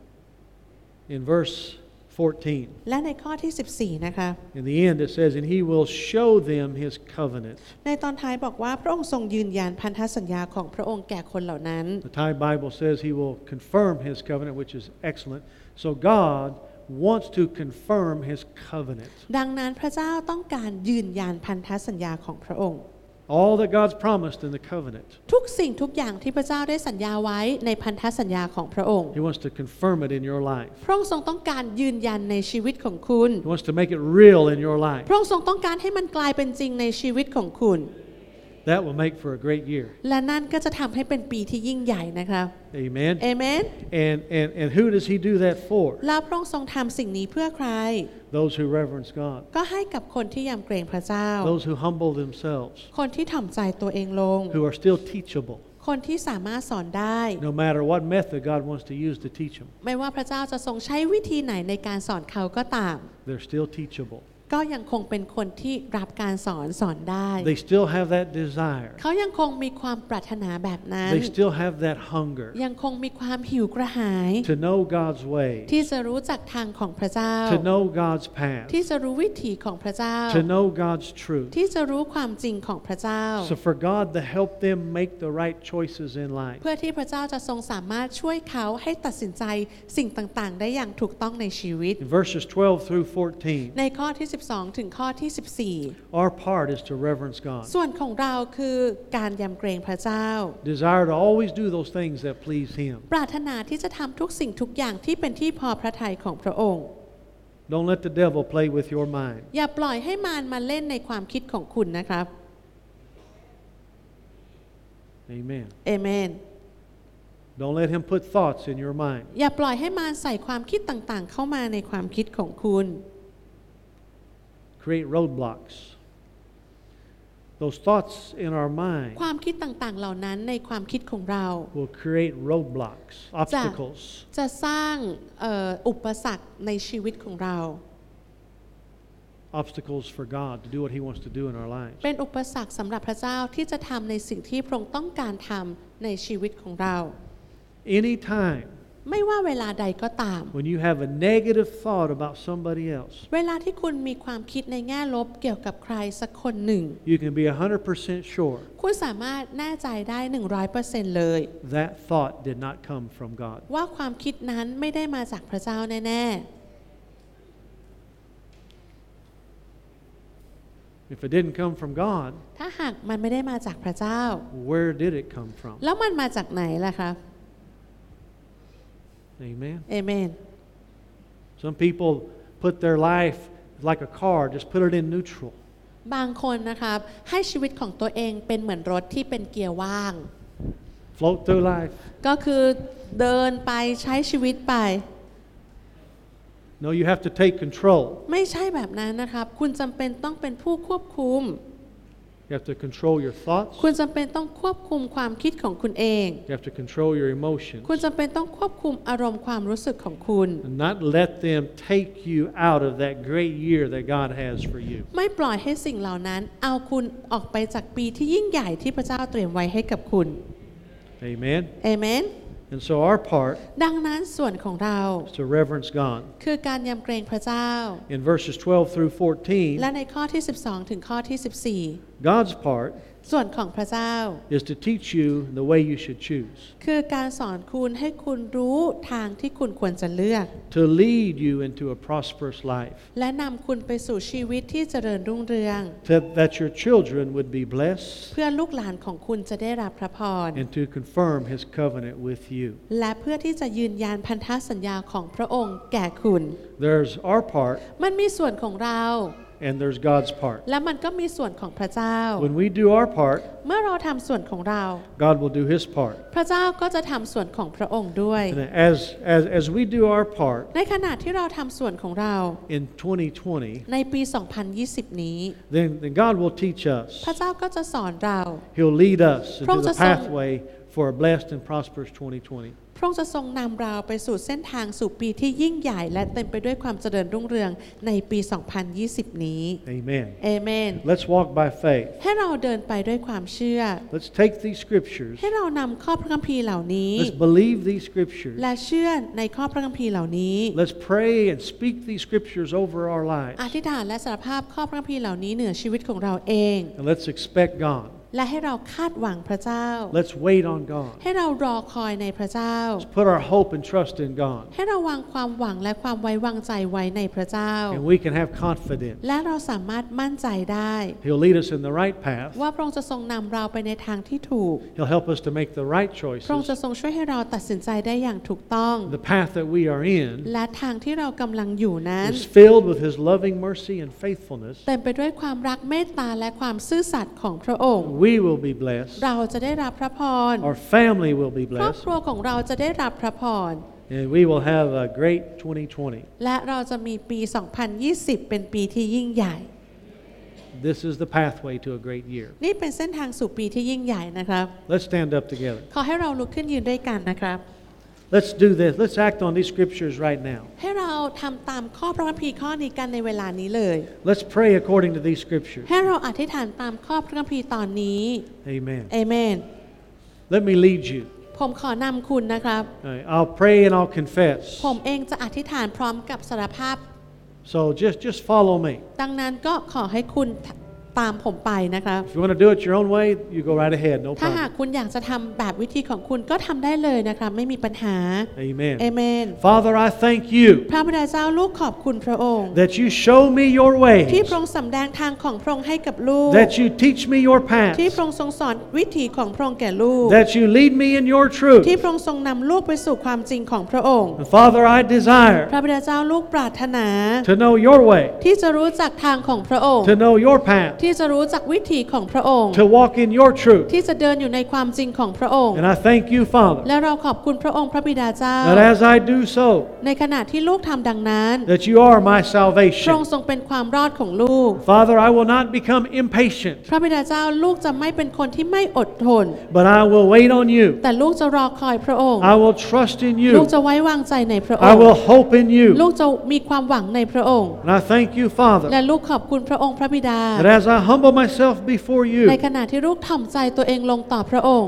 Speaker 1: In verse 14,
Speaker 2: และในข้อที่ 14 นะคะ
Speaker 1: in the end it says, and He will show them His covenant.
Speaker 2: ในตอนท้ายบอกว่าพระองค์ทรงยืนยันพันธสัญญาของพระองค์แก่คนเหล่านั้น
Speaker 1: The Thai Bible says He will confirm His covenant, which is excellent. So God wants to confirm His covenant.
Speaker 2: ดังนั้นพระเจ้าต้องการยืนยันพันธสัญญาของพระองค์
Speaker 1: All that God's promised in the covenant,
Speaker 2: ทุกสิ่งทุกอย่างที่พระเจ้าได้สัญญาไว้ในพันธสัญญาของพระองค์
Speaker 1: He wants to confirm it in your life.
Speaker 2: พระองค์ทรงต้องการยืนยันในชีวิตของคุณ
Speaker 1: He wants to make it real in your life.
Speaker 2: พระองค์ทรงต้องการให้มันกลายเป็นจริงในชีวิตของคุณ
Speaker 1: That will make for a great year.
Speaker 2: และนั่นก็จะทำให้เป็นปีที่ยิ่งใหญ่นะคะ
Speaker 1: Amen.
Speaker 2: เอเมน
Speaker 1: And who does He do that for?
Speaker 2: แล้วพระองค์ทรงทำสิ่งนี้เพื่อใคร
Speaker 1: Those who reverence God.
Speaker 2: ก็ให้กับคนที่ยำเกรงพระเจ้า
Speaker 1: Those who humble themselves.
Speaker 2: คนที่ถ่อมใจตัวเองลง
Speaker 1: Who are still teachable.
Speaker 2: คนที่สามารถสอนได้
Speaker 1: No matter what method God wants to use to teach them.
Speaker 2: ไม่ว่าพระเจ้าจะทรงใช้วิธีไหนในการสอนเขาก็ตาม
Speaker 1: They're still teachable.
Speaker 2: ก็ยังคงเป็นคนที่รับการสอนได้
Speaker 1: They still have that desire.
Speaker 2: เขายังคงมีความปรารถนาแบบนั้น
Speaker 1: They still have that hunger
Speaker 2: ยังคงมีความหิวกระหาย
Speaker 1: to know God's way,
Speaker 2: ที่จะรู้จักทางของพระเจ้า
Speaker 1: to know God's path,
Speaker 2: ที่จะรู้วิถีของพระเจ้า
Speaker 1: to know God's truth.
Speaker 2: ที่จะรู้ความจริงของพระเจ้า
Speaker 1: So for God to help them make the right choices in life.
Speaker 2: เพื่อที่พระเจ้าจะทรงสามารถช่วยเขาให้ตัดสินใจสิ่งต่างๆได้อย่างถูกต้องในชีวิต
Speaker 1: In verses 12 through 14,
Speaker 2: ในข้อที่ 12 ถึงข้อที่
Speaker 1: our part is to reverence God.
Speaker 2: 14 ส่วนของเราคือการยำเกรงพระเจ้า
Speaker 1: Desire to always do those things that please Him.
Speaker 2: ปรารถนาที่จะทำทุกสิ่งทุกอย่างที่เป็นที่พอพระทัยของพระองค์
Speaker 1: Don't let the devil play with your mind.
Speaker 2: อย่าปล่อยให้มารมาเล่นในความคิดของคุณนะครับ
Speaker 1: Amen.
Speaker 2: เอเมน
Speaker 1: Don't let him put thoughts in your mind.
Speaker 2: อย่าปล่อยให้มารใส่ความคิดต่างๆเข้ามาในความคิดของคุณ
Speaker 1: Create roadblocks. Those thoughts in our mind
Speaker 2: ความคิดต่างๆเหล่านั้นในความคิดของเรา
Speaker 1: will create roadblocks, obstacles.
Speaker 2: จะสร้างอุปสรรคในชีวิตของเรา
Speaker 1: obstacles for God to do what He wants to do in our lives.
Speaker 2: เป็นอุปสรรคสำหรับพระเจ้าที่จะทำในสิ่งที่พระองค์ต้องการทำในชีวิตของเรา
Speaker 1: Anytime
Speaker 2: ไม่ว่าเวลาใดก็ตาม
Speaker 1: when you have a negative thought about somebody else,
Speaker 2: เวลาที่คุณมีความคิดในแง่ลบเกี่ยวกับใครสักคนหนึ่ง
Speaker 1: you can be 100% sure
Speaker 2: คุณสามารถแน่ใจได้ 100% เลย
Speaker 1: that thought did not come from God.
Speaker 2: ว่าความคิดนั้นไม่ได้มาจากพระเจ้าแน่
Speaker 1: If it didn't come from God,
Speaker 2: ๆ ถ้าหากมันไม่ได้มาจากพระเจ้า
Speaker 1: where did it come from?
Speaker 2: แล้วมันมาจากไหนล่ะครับ
Speaker 1: Amen.
Speaker 2: เอเมน
Speaker 1: Some people put their life like a car, just put it in neutral.
Speaker 2: บางคนนะครับให้ชีวิตของตัวเองเป็นเหมือนรถที่เป็นเกียร์ว่าง
Speaker 1: Float through life.
Speaker 2: ก็คือเดินไปใช้ชีวิตไป
Speaker 1: No, you have to take control.
Speaker 2: ไม่ใช่แบบนั้นนะครับคุณจำเป็นต้องเป็นผู้ควบคุม
Speaker 1: You have to control your thoughts.
Speaker 2: คุณจำเป็นต้องควบคุมความคิดของคุณเอง
Speaker 1: You have to control your emotions.
Speaker 2: คุณจำเป็นต้องควบคุมอารมณ์ความรู้สึกของคุณ
Speaker 1: And not let them take you out of that great year that God has for you.
Speaker 2: ไม่ปล่อยให้สิ่งเหล่านั้นเอาคุณออกไปจากปีที่ยิ่งใหญ่ที่พระเจ้าเตรียมไว้ให้กับคุณ
Speaker 1: Amen.
Speaker 2: เอเมน
Speaker 1: And so our part
Speaker 2: ดังนั้นส่วนของเรา
Speaker 1: is to reverence God.
Speaker 2: คือการยำเกรงพระเจ้า
Speaker 1: In verses 12 through
Speaker 2: และ
Speaker 1: 14,
Speaker 2: ในข้อที่ 12 ถึงข้อที่
Speaker 1: God's part
Speaker 2: 14 ส่วนของพระเจ้า
Speaker 1: is to teach you the way you should choose,
Speaker 2: คือการสอนคุณให้คุณรู้ทางที่คุณควรจะเลือก
Speaker 1: to lead you into a prosperous life,
Speaker 2: และนำคุณไปสู่ชีวิตที่เจริญรุ่งเรือง
Speaker 1: that your children would be blessed,
Speaker 2: เพื่อลูกหลานของคุณจะได้รับพระพร
Speaker 1: and to confirm His covenant with you.
Speaker 2: และเพื่อที่จะยืนยันพันธสัญญาของพระองค์แก่คุณ
Speaker 1: There's our part,
Speaker 2: มันมีส่วนของเรา
Speaker 1: and there's God's part.
Speaker 2: และมันก็มีส่วนของพระเจ้า
Speaker 1: When we do our part,
Speaker 2: เมื่อเราทำส่วนของเรา
Speaker 1: God will do His part.
Speaker 2: พระเจ้าก็จะทำส่วนของพระองค์ด้วย
Speaker 1: And as we do our part
Speaker 2: ในขณะที่เราทำส่วนของเรา
Speaker 1: in 2020,
Speaker 2: ในปี 2020 นี้
Speaker 1: then God will teach us.
Speaker 2: พระเจ้าก็จะสอนเรา
Speaker 1: He'll lead us into the
Speaker 2: พระองค์จะทรง
Speaker 1: pathway for a blessed and prosperous 2020.
Speaker 2: พระองค์จะทรงนำเราไปสู่เส้นทางสู่ปีที่ยิ่งใหญ่และเต็มไปด้วยความเจริญรุ่งเรืองในปี 2020 นี้
Speaker 1: Amen.
Speaker 2: เอเมน
Speaker 1: Let's walk by faith.
Speaker 2: ให้เราเดินไปด้วยความเชื่อ
Speaker 1: Let's take these scriptures.
Speaker 2: ให้เรานำข้อพระคัมภีร์เหล่านี้
Speaker 1: Let's believe these scriptures.
Speaker 2: และเชื่อในข้อพระคัมภีร์เหล่านี้
Speaker 1: Let's pray and speak these scriptures over our
Speaker 2: อ
Speaker 1: lives.
Speaker 2: ธิษฐานและสารภาพข้อพระคัมภีร์เหล่านี้เหนือชีวิตของเราเอง
Speaker 1: And let's expect God.
Speaker 2: และให้เราคาดหวังพระเจ้า
Speaker 1: Let's wait on God.
Speaker 2: ให้เรารอคอยในพระเจ้า
Speaker 1: Let's put our hope and trust in God.
Speaker 2: ให้เราวางความหวังและความไว้วางใจไว้ในพระเจ้า
Speaker 1: And we can have confidence.
Speaker 2: และเราสามารถมั่นใจได้
Speaker 1: He'll lead us in the right path.
Speaker 2: ว่าพระองค์จะทรงนำเราไปในทางที่ถูก
Speaker 1: He'll help us to make the right
Speaker 2: พระองค์จะ
Speaker 1: choices.
Speaker 2: ทรงช่วยให้เราตัดสินใจได้อย่างถูกต้อง
Speaker 1: The path that we are in
Speaker 2: และทางที่เรากำลังอยู่นั้น
Speaker 1: is filled with His loving mercy and faithfulness.
Speaker 2: เต็มไปด้วยความรักเมตตาและความซื่อสัตย์ของพระองค์
Speaker 1: We will be blessed.
Speaker 2: เราจะได้รับพระพร
Speaker 1: Our family will be
Speaker 2: ครอบ
Speaker 1: blessed.
Speaker 2: ครัวของเราจะได้รับพระพร
Speaker 1: And we will have a great 2020.
Speaker 2: และเราจะมีปี 2020 เป็นปีที่ยิ่งใหญ่
Speaker 1: This is the pathway to a great year.
Speaker 2: นี่เป็นเส้นทางสู่ปีที่ยิ่งใหญ่นะครับ
Speaker 1: Let's stand up together.
Speaker 2: ขอให้เราลุกขึ้นยืนด้วยกันนะครับ
Speaker 1: Let's do this. Let's act on these scriptures right now.
Speaker 2: ให้เราทำตามข้อพระคัมภีร์ข้อนี้กันในเวลานี้เลย
Speaker 1: Let's pray according to these scriptures.
Speaker 2: ให้เราอธิษฐานตามข้อพระคัมภีร์ตอนนี้
Speaker 1: Amen.
Speaker 2: เอเมน
Speaker 1: Let me lead you.
Speaker 2: ผมขอนำคุณนะครับ
Speaker 1: I'll pray and I'll confess.
Speaker 2: ผมเองจะอธิษฐานพร้อมกับสารภาพ
Speaker 1: So just follow me.
Speaker 2: ดังนั้นก็ขอให้คุณตามผมไปนะครับ
Speaker 1: If you want to do it your own way, you go right ahead. No
Speaker 2: ถ้าหาก
Speaker 1: problem.
Speaker 2: คุณอยากจะทำแบบวิธีของคุณก็ทำได้เลยนะครับไม่มีปัญหา
Speaker 1: Amen.
Speaker 2: เอเมน
Speaker 1: Father, I thank you
Speaker 2: พระบิดาเจ้าลูกขอบคุณพระองค์
Speaker 1: that you show me your
Speaker 2: ที่
Speaker 1: ways,
Speaker 2: พระองค์สำแดงทางของพระองค์ให้กับลูก
Speaker 1: that you teach me your
Speaker 2: ที่
Speaker 1: paths,
Speaker 2: พระองค์ทรงสอนวิถีของพระองค์แก่ลูก
Speaker 1: that you lead me in your
Speaker 2: ที่
Speaker 1: truth.
Speaker 2: พระองค์ทรงนำลูกไปสู่ความจริงของพระองค์
Speaker 1: And Father, I desire
Speaker 2: พระบิดาเจ้าลูกปรารถนา
Speaker 1: to know your way,
Speaker 2: ที่จะรู้จักทางของพระองค์
Speaker 1: to know your path,
Speaker 2: ที่จะรู้จักวิถีของพระองค์
Speaker 1: to walk in your truth.
Speaker 2: ที่จะเดินอยู่ในความจริงของพระองค์
Speaker 1: And I thank you, Father,
Speaker 2: และเราขอบคุณพระองค์พระบิดาเจ้า
Speaker 1: that as I do so,
Speaker 2: ในขณะที่ลูกทำดังนั้น
Speaker 1: that you are my
Speaker 2: พระอง
Speaker 1: salvation.
Speaker 2: ค์ทรงเป็นความรอดของลูก
Speaker 1: Father, I will not become impatient,
Speaker 2: พระบิดาเจ้าลูกจะไม่เป็นคนที่ไม่อดทน
Speaker 1: but I will wait on you.
Speaker 2: แต่ลูกจะรอคอยพระองค์
Speaker 1: I will trust in
Speaker 2: ลูก
Speaker 1: you.
Speaker 2: จะไว้วางใจในพระอ
Speaker 1: I
Speaker 2: งค์
Speaker 1: will hope in
Speaker 2: ลูก
Speaker 1: you.
Speaker 2: จะมีความหวังในพระองค์
Speaker 1: And I thank you,
Speaker 2: และ
Speaker 1: Father,
Speaker 2: ลูกขอบคุณพระองค์พระบิดา
Speaker 1: that as I humble myself before
Speaker 2: ใน
Speaker 1: you,
Speaker 2: ขณะที่ลูกถ่อมใจตัวเองลงต่อพระองค์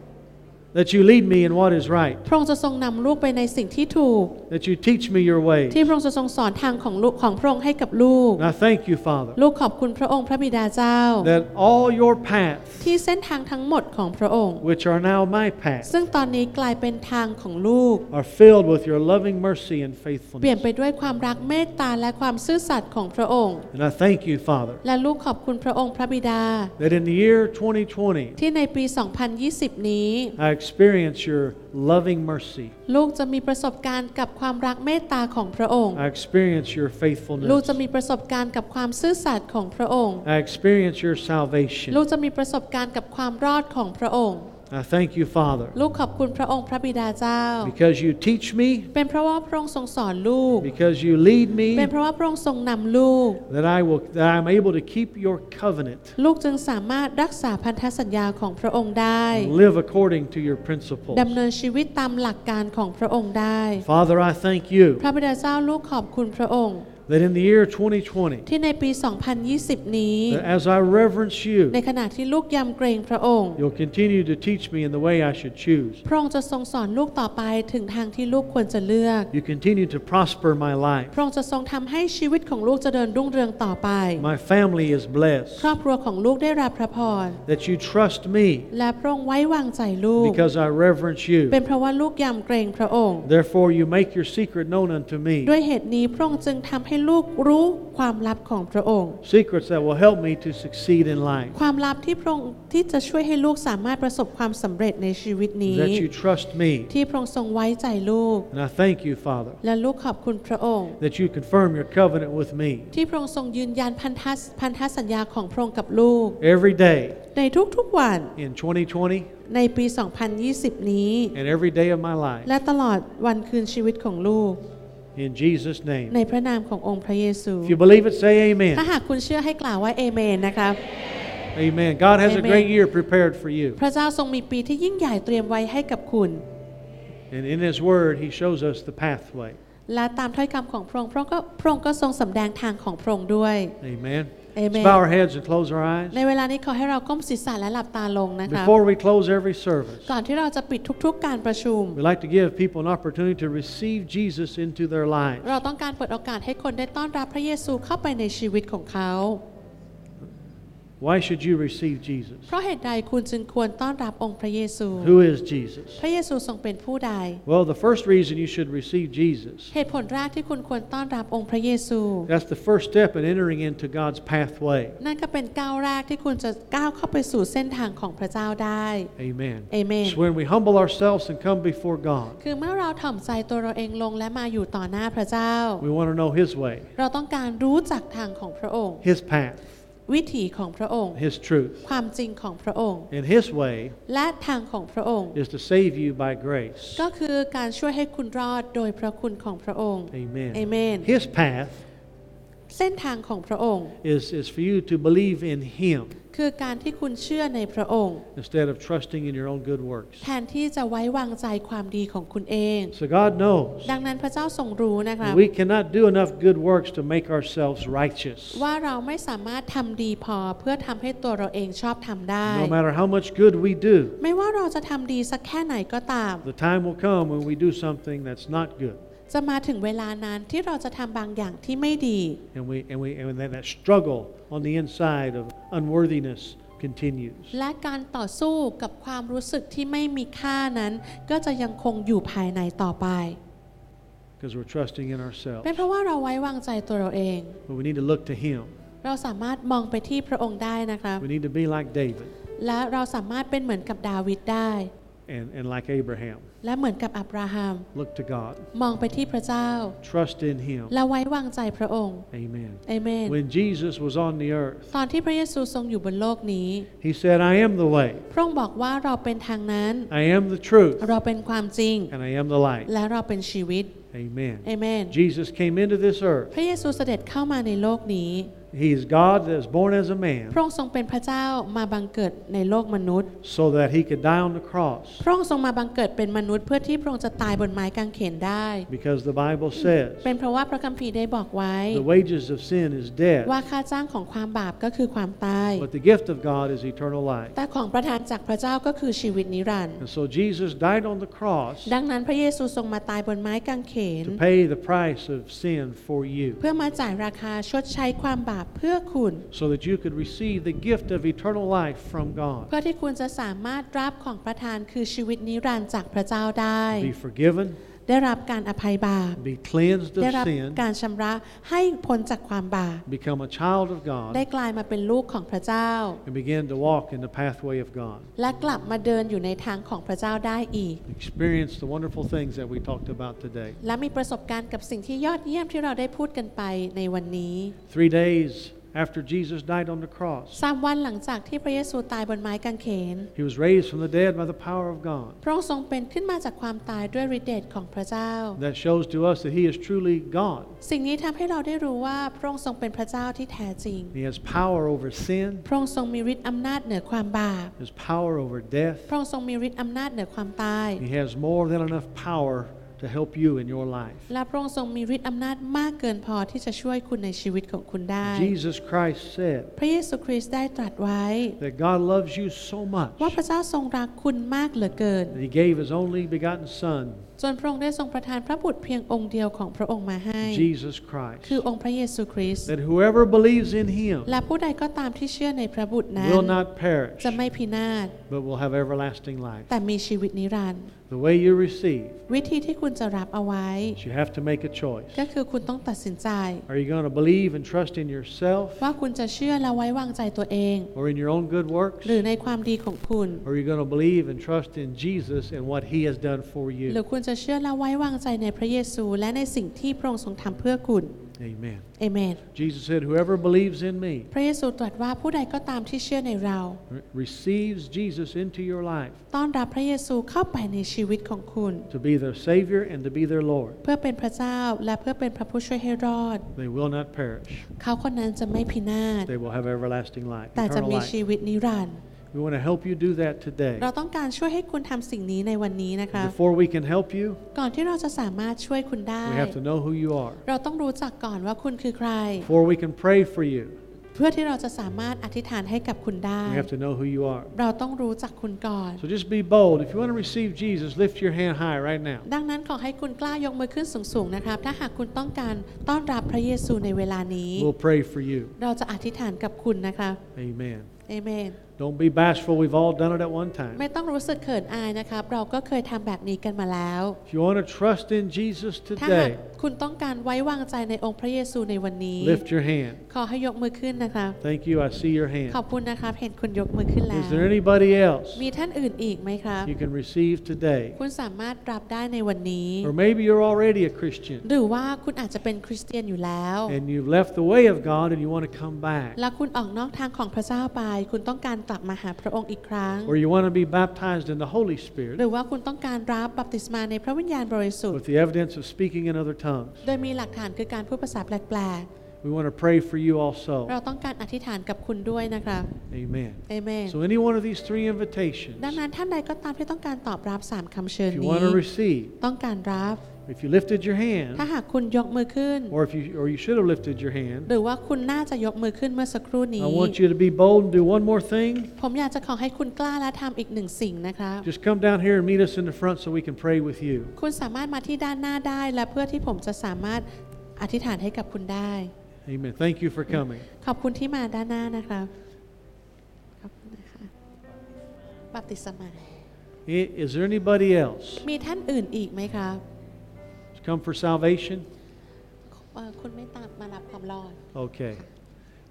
Speaker 1: that you lead me in what is right,
Speaker 2: พระองค์จะทรงนำลูกไปในสิ่งที่ถูก
Speaker 1: that you teach me your ways.
Speaker 2: ที่พระองค์จะทรงสอนทางของลูกของพระองค์ให้กับลูก
Speaker 1: And I thank you, Father,
Speaker 2: ลูกขอบคุณพระองค์พระบิดาเจ้า
Speaker 1: that all your paths,
Speaker 2: ที่เส้นทางทั้งหมดของพระองค์
Speaker 1: which are now my paths,
Speaker 2: ซึ่งตอนนี้กลายเป็นทางของลูก
Speaker 1: are filled with your loving mercy and
Speaker 2: เปลี่ยน
Speaker 1: faithfulness.
Speaker 2: ไปด้วยความรักเมตตาและความซื่อสัตย์ของพระองค์
Speaker 1: And I thank you, Father,
Speaker 2: และลูกขอบคุณพระองค์พระบิดา
Speaker 1: that in the year 2020,
Speaker 2: ที่ในปี 2020 นี้
Speaker 1: I experience your loving mercy.
Speaker 2: ลูกจะมีประสบการณ์กับความรักเมตตาของพระองค์
Speaker 1: I experience your
Speaker 2: ลูก
Speaker 1: faithfulness.
Speaker 2: จะมีประสบการณ์กับความซื่อสัตย์ของพระองค์
Speaker 1: I experience your
Speaker 2: ลูก
Speaker 1: salvation.
Speaker 2: จะมีประสบการณ์กับความรอดของพระองค์
Speaker 1: I thank you, Father,
Speaker 2: ลูกขอบคุณพระองค์พระบิดาเจ้า
Speaker 1: because you teach me,
Speaker 2: เป็นเพราะว่าพระองค์ทรงสอนลูก
Speaker 1: because you lead
Speaker 2: เป็น
Speaker 1: me,
Speaker 2: เพราะว่าพระองค์ทรงนำลูก
Speaker 1: that I'm able to keep your covenant,
Speaker 2: ลูกจึงสามารถรักษาพันธสัญญาของพระองค์ได้
Speaker 1: live according to your principles.
Speaker 2: ดำเนินชีวิตตามหลักการของพระองค์ได้
Speaker 1: Father, I thank you
Speaker 2: พระบิดาเจ้าลูกขอบคุณพระองค์
Speaker 1: that in the year 2020,
Speaker 2: ที่ในปี 2020 นี้
Speaker 1: that as I reverence you,
Speaker 2: ในขณะที่ลูกยำเกรงพระองค์
Speaker 1: you'll continue to teach me in the way I should choose.
Speaker 2: พระองค์จะทรงสอนลูกต่อไปถึงทางที่ลูกควรจะเลือก
Speaker 1: You continue to prosper my life.
Speaker 2: พระองค์จะทรงทำให้ชีวิตของลูกเจริญรุ่งเรืองต่อไป
Speaker 1: My family is
Speaker 2: คร
Speaker 1: blessed.
Speaker 2: อบครัวของลูกได้รับพระพร
Speaker 1: That you trust me
Speaker 2: และพระองค์ไว้วางใจลูก
Speaker 1: because I reverence you.
Speaker 2: เป็นเพราะว่าลูกยำเกรงพระองค์
Speaker 1: Therefore, you make your secret known unto me.
Speaker 2: ด้วยเหตุนี้พระองค์จึงทำให้ลูกรู้ความลับของพระองค์
Speaker 1: Secrets that will help me to succeed in life.
Speaker 2: ความลับที่พระองค์ที่จะช่วยให้ลูกสามารถประสบความสำเร็จในชีวิตนี้
Speaker 1: That you trust me.
Speaker 2: ที่พระองค์ทรงไว้ใจลูก
Speaker 1: And I thank you, Father,
Speaker 2: และลูกขอบคุณพระองค์
Speaker 1: that you confirm your covenant with me
Speaker 2: ที่พระองค์ทรงยืนยันพันธสัญญาของพระองค์กับลูก
Speaker 1: every day
Speaker 2: ในทุกๆวัน
Speaker 1: in 2020
Speaker 2: ในปี 2020 นี้
Speaker 1: and every day of my life.
Speaker 2: และตลอดวันคืนชีวิตของลูก
Speaker 1: In Jesus' name.
Speaker 2: ในพระนามขององค์พระเยซู
Speaker 1: If you believe it, say
Speaker 2: ถ้า
Speaker 1: amen.
Speaker 2: หากคุณเชื่อให้กล่าวว่าเอเมนนะครับ
Speaker 1: Amen. God has a
Speaker 2: Amen.
Speaker 1: great year prepared for you.
Speaker 2: พระเจ้าทรงมีปีที่ยิ่งใหญ่เตรียมไว้ให้กับคุณ
Speaker 1: And in His Word, He shows us the pathway.
Speaker 2: และตามถ้อยคำของพระองค์พระองค์ก็ทรงสำแดงทางของพระองค์ด้วย
Speaker 1: Amen.
Speaker 2: Amen.
Speaker 1: Let's bow our heads and close our eyes.
Speaker 2: ในเวลานี้ขอให้เราก้มศีรษะและหลับตาลงนะคะ
Speaker 1: Before we close every service,
Speaker 2: ก่อนที่เราจะปิดทุกๆการประชุม
Speaker 1: we'd like to give people an opportunity to receive Jesus into their lives.
Speaker 2: เราต้องการเปิดโอกาสให้คนได้ต้อนรับพระเยซูเข้าไปในชีวิตของเขา
Speaker 1: Why should you receive Jesus?
Speaker 2: เพราะเหตุใดคุณจึงควรต้อนรับองค์พระเยซู
Speaker 1: Who is Jesus?
Speaker 2: พระเยซูทรงเป็นผู้ใด
Speaker 1: Well, the first reason you should receive Jesus,
Speaker 2: เหตุผลแรกที่คุณควรต้อนรับองค์พระเยซู
Speaker 1: that's the first step in entering into God's pathway.
Speaker 2: นั่นก็เป็นก้าวแรกที่คุณจะก้าวเข้าไปสู่เส้นทางของพระเจ้าได้
Speaker 1: Amen.
Speaker 2: Amen.
Speaker 1: So when we humble ourselves and come before God,
Speaker 2: คือเมื่อเราถ่อมใจตัวเราเองลงและมาอยู่ต่อหน้าพระเจ้า
Speaker 1: we want to know His way,
Speaker 2: เราต้องการรู้จักทางของพระองค์
Speaker 1: His path,
Speaker 2: วิถีของพระองค์
Speaker 1: His truth.
Speaker 2: ความจริงของพระองค์
Speaker 1: And His way
Speaker 2: และทางของพระองค์
Speaker 1: is to save you by grace.
Speaker 2: ก็คือการช่วยให้คุณรอดโดยพระคุณของพระองค์
Speaker 1: Amen.
Speaker 2: Amen.
Speaker 1: His path
Speaker 2: เส้นทางของพระองค์
Speaker 1: is for you to believe in Him
Speaker 2: คือการที่คุณเชื่อในพระองค์
Speaker 1: instead of trusting in your own good works.
Speaker 2: แทนที่จะไว้วางใจความดีของคุณเอง
Speaker 1: So God knows
Speaker 2: ดังนั้นพระเจ้าทรงรู้นะครับ
Speaker 1: we cannot do enough good works to make ourselves righteous.
Speaker 2: ว่าเราไม่สามารถทำดีพอเพื่อทำให้ตัวเราเองชอบทำได้
Speaker 1: No matter how much good we do,
Speaker 2: ไม่ว่าเราจะทำดีสักแค่ไหนก็ตาม
Speaker 1: the time will come when we do something that's not good.
Speaker 2: จะมาถึงเวลานั้นที่เราจะทำบางอย่างที่ไม่ดี
Speaker 1: And then that struggle on the inside of unworthiness continues.
Speaker 2: และการต่อสู้กับความรู้สึกที่ไม่มีค่านั้น ก็จะยังคงอยู่ภายในต่อไป
Speaker 1: Because we're trusting in ourselves.
Speaker 2: เป็นเพราะว่าเราไว้วางใจตัวเราเอง
Speaker 1: But we need to look to Him.
Speaker 2: เราสามารถมองไปที่พระองค์ได้นะครับ
Speaker 1: We need to be like David.
Speaker 2: และเราสามารถเป็นเหมือนกับดาวิดได้
Speaker 1: and like Abraham,
Speaker 2: และเหมือนกับอับราฮัม
Speaker 1: look to God,
Speaker 2: มองไปที่พระเจ้า
Speaker 1: trust in Him.
Speaker 2: และไว้วางใจพระองค์
Speaker 1: Amen.
Speaker 2: เอเมน
Speaker 1: When Jesus was on the earth,
Speaker 2: ตอนที่พระเยซูทรงอยู่บนโลกนี้
Speaker 1: He said, I am the way,
Speaker 2: พระองค์บอกว่าเราเป็นทางนั้น
Speaker 1: I am the truth,
Speaker 2: เราเป็นความจริง
Speaker 1: and I am the light.
Speaker 2: และเราเป็นชีวิต
Speaker 1: Amen.
Speaker 2: เอเมน
Speaker 1: Jesus came into this earth.
Speaker 2: พระเยซูเสด็จเข้ามาในโลกนี้
Speaker 1: He is God that is born as a man
Speaker 2: พระองค์ทรงเป็นพระเจ้ามาบังเกิดในโลกมนุษย์
Speaker 1: so that He could die on the cross.
Speaker 2: พระองค์ทรงมาบังเกิดเป็นมนุษย์เพื่อที่พระองค์จะตายบนไม้กางเขนได้
Speaker 1: Because the Bible says
Speaker 2: เป็นเพราะว่าพระคัมภีร์ได้บอกไว้
Speaker 1: the wages of sin is death,
Speaker 2: ว่าค่าจ้างของความบาปก็คือความตาย
Speaker 1: but the gift of God is eternal life.
Speaker 2: แต่ของประทานจากพระเจ้าก็คือชีวิตนิรันดร์
Speaker 1: And so Jesus died on the cross
Speaker 2: ดังนั้นพระเยซูทรงมาตายบนไม้กางเขน
Speaker 1: to pay the price of sin for you,
Speaker 2: เพื่อมาจ่ายราคาชดใช้ความบาปเพื่อคุณ
Speaker 1: so that you could receive the gift of eternal life from God,
Speaker 2: เพื่อที่คุณจะสามารถรับของประทานคือชีวิตนิรันดร์จากพระเจ้าได้
Speaker 1: be forgiven,
Speaker 2: ได้รับการอภัยบาป
Speaker 1: be cleansed
Speaker 2: ได้
Speaker 1: of
Speaker 2: รับ
Speaker 1: sin,
Speaker 2: การชำระให้พ้นจากความบาป
Speaker 1: become a child of
Speaker 2: ได้
Speaker 1: God,
Speaker 2: กลายมาเป็นลูกของพระเจ้า
Speaker 1: and begin to walk in the pathway of God.
Speaker 2: และกลับมาเดินอยู่ในทางของพระเจ้าได้อีก
Speaker 1: Experience the wonderful things that we talked about today.
Speaker 2: และมีประสบการณ์กับสิ่งที่ยอดเยี่ยมที่เราได้พูดกันไปในวันนี้
Speaker 1: 3 days after Jesus died on the cross,
Speaker 2: 3 วันหลังจากที่พระเยซูตายบนไม้กางเขน
Speaker 1: He was raised from the dead by the power of God.
Speaker 2: พระองค์ทรงเป็นขึ้นมาจากความตายด้วยฤทธิ์เดชของพระเจ้า
Speaker 1: That shows to us that He is truly God.
Speaker 2: สิ่งนี้ทำให้เราได้รู้ว่าพระองค์ทรงเป็นพระเจ้าที่แท้จริง
Speaker 1: He has power over sin,
Speaker 2: พระองค์ทรงมีฤทธิ์อำนาจเหนือความบาป
Speaker 1: His power over death.
Speaker 2: พระองค์ทรงมีฤทธิ์อำนาจเหนือความตาย
Speaker 1: He has more than enough power to help you in your life.
Speaker 2: และพระองค์ทรงมีฤทธิ์อำนาจมากเกินพอที่จะช่วยคุณในชีวิตของคุณได้
Speaker 1: Jesus Christ said
Speaker 2: พระเยซูคริสต์ได้ตรัสไว้
Speaker 1: that God loves you so much
Speaker 2: ว่าพระเจ้าทรงรักคุณมากเหลือเกิน
Speaker 1: that He gave His only begotten Son,
Speaker 2: จนพระองค์ได้ทรงประทานพระบุตรเพียงองค์เดียวของพระองค์มาให้
Speaker 1: Jesus Christ,
Speaker 2: คือองค์พระเยซูคริสต์
Speaker 1: that whoever believes in Him
Speaker 2: และผู้ใดก็ตามที่เชื่อในพระบุตรนั้น
Speaker 1: will not perish,
Speaker 2: จะไม่พินาศ
Speaker 1: but will have everlasting life.
Speaker 2: แต่มีชีวิตนิรันดร์
Speaker 1: The way you receive,
Speaker 2: วิธีที่คุณจะรับเอาไว้
Speaker 1: you have to make a choice.
Speaker 2: ก็คือคุณต้องตัดสินใจ
Speaker 1: Are you going to believe and trust in yourself
Speaker 2: ว่าคุณจะเชื่อและไว้วางใจตัวเอง
Speaker 1: or in your own good works?
Speaker 2: หรือในความดีของคุณ
Speaker 1: Or are you going to believe and trust in Jesus and what He has done for
Speaker 2: หรือ
Speaker 1: you?
Speaker 2: คุณจะเชื่อและไว้วางใจในพระเยซูและในสิ่งที่พระองค์ทรงทำเพื่อคุณ
Speaker 1: Amen.
Speaker 2: เอเมน
Speaker 1: Jesus said, whoever believes in me
Speaker 2: พระเยซูตรัสว่าผู้ใดก็ตามที่เชื่อในเรา
Speaker 1: receives Jesus into your life
Speaker 2: ต้อนรับพระเยซูเข้าไปในชีวิตของคุณ
Speaker 1: to be their Savior and to be their Lord.
Speaker 2: เพื่อเป็นพระเจ้าและเพื่อเป็นพระผู้ช่วยให้รอด
Speaker 1: They will not perish.
Speaker 2: เขาคนนั้นจะไม่พินาศ
Speaker 1: They will have everlasting life,
Speaker 2: แต่จะ
Speaker 1: eternal
Speaker 2: มี
Speaker 1: life.
Speaker 2: ชีวิตนิรันดร์
Speaker 1: We want to help you do that today.
Speaker 2: เราต้องการช่วยให้คุณทำสิ่งนี้ในวันนี้นะคะ
Speaker 1: Before we can help you,
Speaker 2: ก่อนที่เราจะสามารถช่วยคุณได้
Speaker 1: we have to know who you are.
Speaker 2: เราต้องรู้จักก่อนว่าคุณคือใคร
Speaker 1: Before we can pray for you,
Speaker 2: เพื่อที่เราจะสามารถอธิษฐานให้กับคุณได้
Speaker 1: we have to know who you are.
Speaker 2: เราต้องรู้จักคุณก่อน
Speaker 1: So just be bold. If you want to receive Jesus, lift your hand high right now.
Speaker 2: ดังนั้นขอให้คุณกล้ายกมือขึ้นสูงๆนะครับถ้าหากคุณต้องการต้อนรับพระเยซูในเวลานี้
Speaker 1: We'll pray for you.
Speaker 2: เราจะอธิษฐานกับคุณนะคะ
Speaker 1: Amen.
Speaker 2: เอเมน
Speaker 1: Don't be bashful. We've all done it at one time.
Speaker 2: ไม่ต้องรู้สึกเขินอายนะครับเราก็เคยทำแบบนี้กันมาแล้ว
Speaker 1: If you want to trust in Jesus
Speaker 2: ถ้าหาก
Speaker 1: today,
Speaker 2: คุณต้องการไว้วางใจในองค์พระเยซูในวันนี้
Speaker 1: lift your hand.
Speaker 2: ขอให้ยกมือขึ้นนะคะ
Speaker 1: Thank you. I see your
Speaker 2: ขอบ
Speaker 1: hand.
Speaker 2: คุณนะครับเห็นคุณยกมือขึ้นแล้ว
Speaker 1: Is there anybody else
Speaker 2: มีท่านอื่นอีกไหมครับ
Speaker 1: you can receive today?
Speaker 2: คุณสามารถรับได้ในวันนี้
Speaker 1: Or maybe you're already a Christian
Speaker 2: หรือว่าคุณอาจจะเป็นคริสเตียนอยู่แล้ว
Speaker 1: and you've left the way of God and you want to come back.
Speaker 2: และคุณออกนอกทางของพระเจ้าไป คุณต้องการกลับมาหาพระองค์อีกครั้ง
Speaker 1: Or you want to be baptized in the Holy
Speaker 2: ห
Speaker 1: Spirit
Speaker 2: รือว่าคุณต้องการรับบัพติศมาในพระวิญญาณบริสุทธิ์
Speaker 1: with the evidence of speaking in other tongues.
Speaker 2: โดยมีหลักฐานคือการพูดภาษาแปลก
Speaker 1: We want to pray for you
Speaker 2: ๆ
Speaker 1: also.
Speaker 2: เราต้องการอธิษฐานกับคุณด้วยนะครับ
Speaker 1: Amen.
Speaker 2: เอเมน
Speaker 1: So any one of these 3 invitations,
Speaker 2: ดังนั้นท่านใดก็ตามที่ต้องการตอบรับ3คำเชิญ
Speaker 1: if you
Speaker 2: นี้
Speaker 1: want to receive,
Speaker 2: ต้องการรับ
Speaker 1: if you lifted your
Speaker 2: ถ้า
Speaker 1: hand,
Speaker 2: หากคุณยกมือขึ้น
Speaker 1: or you should have lifted your hand,
Speaker 2: หรือว่าคุณน่าจะยกมือขึ้นเมื่อสักครู่นี้
Speaker 1: I want you to be bold and do one more thing.
Speaker 2: ผมอยากจะขอให้คุณกล้าและทำอีกหนึ่งสิ่งนะครับ
Speaker 1: Just come down here and meet us in the front so we can pray with you.
Speaker 2: คุณสามารถมาที่ด้านหน้าได้และเพื่อที่ผมจะสามารถอธิษฐานให้กับคุณได้
Speaker 1: Amen. Thank you for coming.
Speaker 2: ขอบคุณที่มาด้านหน้านะครับขอบคุณนะคะบัพติศมา
Speaker 1: Is there anybody else?
Speaker 2: มีท่านอื่นอีกไหมครับ
Speaker 1: Come for salvation?
Speaker 2: คุณไม่ตามมารับความรอด
Speaker 1: Okay.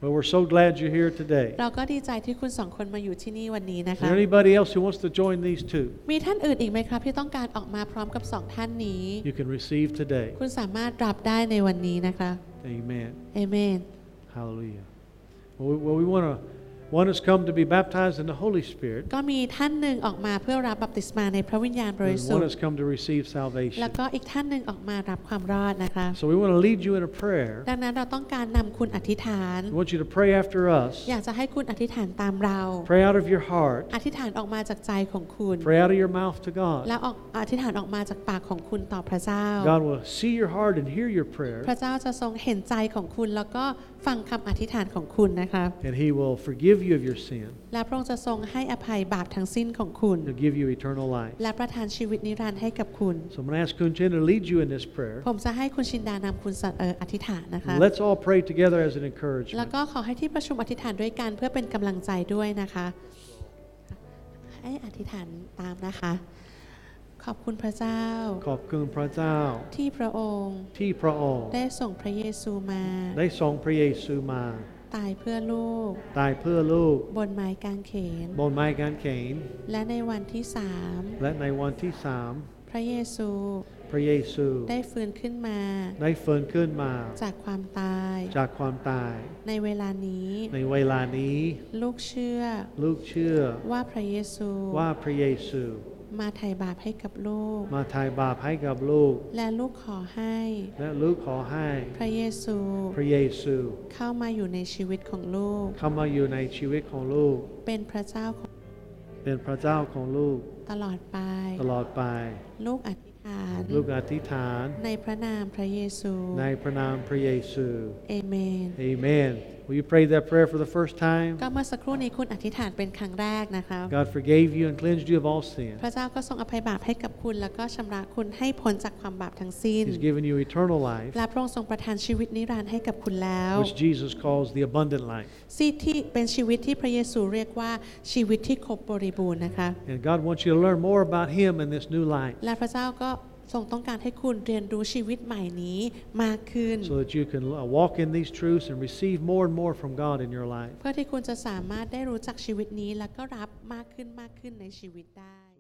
Speaker 1: But we're so glad you're here today.
Speaker 2: เราก็ดีใจที่คุณสองคนมาอยู่ที่นี่วันนี้นะ
Speaker 1: Is
Speaker 2: คะ
Speaker 1: there anybody else who wants to join these two?
Speaker 2: มีท่านอื่นอีกไหมครับที่ต้องการออกมาพร้อมกับสองท่านนี้
Speaker 1: You can receive today.
Speaker 2: คุณสามารถรับได้ในวันนี้นะคะ
Speaker 1: Amen.
Speaker 2: เอเมน
Speaker 1: Hallelujah. Well, we want one has come to be baptized in the Holy Spirit.
Speaker 2: ก็มีท่านหนึ่งออกมาเพื่อรับบัพติศมาในพระวิญญาณบริ
Speaker 1: And
Speaker 2: สุท
Speaker 1: one
Speaker 2: ธิ์
Speaker 1: has come to receive
Speaker 2: แล้ว
Speaker 1: salvation.
Speaker 2: ก็อีกท่านหนึ่งออกมารับความรอดนะคะ
Speaker 1: So we want to lead you in a prayer.
Speaker 2: ดังนั้นเราต้องการนำคุณอธิษฐาน
Speaker 1: We want you to pray after us.
Speaker 2: อยากจะให้คุณอธิษฐานตามเรา
Speaker 1: Pray out of your heart.
Speaker 2: อธิษฐานออกมาจากใจของคุณ
Speaker 1: Pray out of your mouth to God.
Speaker 2: แล้วอธิษฐานออกมาจากปากของคุณต่อพระเจ้า
Speaker 1: God will see your heart and hear your prayer.
Speaker 2: พระเจ้าจะทรงเห็นใจของคุณแล้วก็ฟังคำอธิษฐานของคุณนะคะ
Speaker 1: And He will forgive you of your sin
Speaker 2: และพระองค์จะทรงให้อภัยบาปทั้งสิ้นของคุณ
Speaker 1: and give you eternal life.
Speaker 2: และประทานชีวิตนิรันดร์ให้กับคุณ
Speaker 1: So I'm going to ask Kunchen to lead you in this prayer.
Speaker 2: ผมจะให้คุณชินดานำคุณอธิษฐานนะคะ
Speaker 1: Let's all pray together as an
Speaker 2: แล้ว
Speaker 1: encouragement.
Speaker 2: ก็ขอให้ที่ประชุมอธิษฐานด้วยกันเพื่อเป็นกำลังใจด้วยนะคะ ให้อธิษฐานตามนะคะ ขอบคุณพระเจ้า
Speaker 1: ขอบคุณพระเจ้า
Speaker 2: ที่พระองค์
Speaker 1: ที่พระองค์
Speaker 2: ได้ส่งพระเยซูมา
Speaker 1: ได้ส่งพระเยซูมา
Speaker 2: ตายเพื่อลูก
Speaker 1: ตายเพื่อลูก
Speaker 2: บนไม้กางเขน
Speaker 1: บนไม้กางเขน
Speaker 2: และในวันที่สาม
Speaker 1: และในวันที่
Speaker 2: พระเยซู
Speaker 1: พระเยซู
Speaker 2: ได้ฟื้นขึ้นมา
Speaker 1: ได้ฟื้นขึ้นมา
Speaker 2: จากความตาย
Speaker 1: จากความตาย
Speaker 2: ในเวลานี้
Speaker 1: ในเวลานี้
Speaker 2: ลูกเชื่อ
Speaker 1: ลูกเชื่อ
Speaker 2: ว่าพระเยซู
Speaker 1: ว่าพระเยซู
Speaker 2: มาไถ่บาปให้กับลูก
Speaker 1: มาไถ่บาปให้กับลูก
Speaker 2: และลูกขอให้
Speaker 1: และลูกขอให้
Speaker 2: พระเยซู
Speaker 1: พระเยซู
Speaker 2: เข้ามาอยู่ในชีวิตของลูก
Speaker 1: เข้ามาอยู่ในชีวิตของลูก
Speaker 2: เป็นพระเจ้าของ
Speaker 1: เป็นพระเจ้าของลูก
Speaker 2: ตลอดไป
Speaker 1: ตลอดไป
Speaker 2: ลูกอธิษฐาน
Speaker 1: ลูกอธิษฐาน
Speaker 2: ในพระนามพระเยซู
Speaker 1: ในพระนามพระเยซู
Speaker 2: เอเมน
Speaker 1: Amen. Will you pray that prayer for the first time?
Speaker 2: ก็เมื่อสักครู่นี้คุณอธิษฐานเป็นครั้งแรกนะคะ
Speaker 1: God forgave you and cleansed you of all sin.
Speaker 2: พระเจ้าก็ทรงอภัยบาปให้กับคุณแล้วก็ชำระคุณให้พ้นจากความบาปทั้งสิ้น
Speaker 1: He's given you eternal life,
Speaker 2: และพระองค์ทรงประทานชีวิตนิรันดร์ให้กับคุณแล้ว
Speaker 1: which Jesus calls the abundant life.
Speaker 2: ที่เป็นชีวิตที่พระเยซูเรียกว่าชีวิตที่ครบบริบูรณ์นะคะ
Speaker 1: And God wants you to learn more about Him in this new life
Speaker 2: และพระเจ้าก็ทรงต้องการให้คุณเรียนรู้ชีวิตใหม่นี้มากขึ้น
Speaker 1: so that you can walk in these truths and receive more and more from God in your life.
Speaker 2: เพื่อที่คุณจะสามารถได้รู้จักชีวิตนี้แล้วก็รับมากขึ้นในชีวิตได้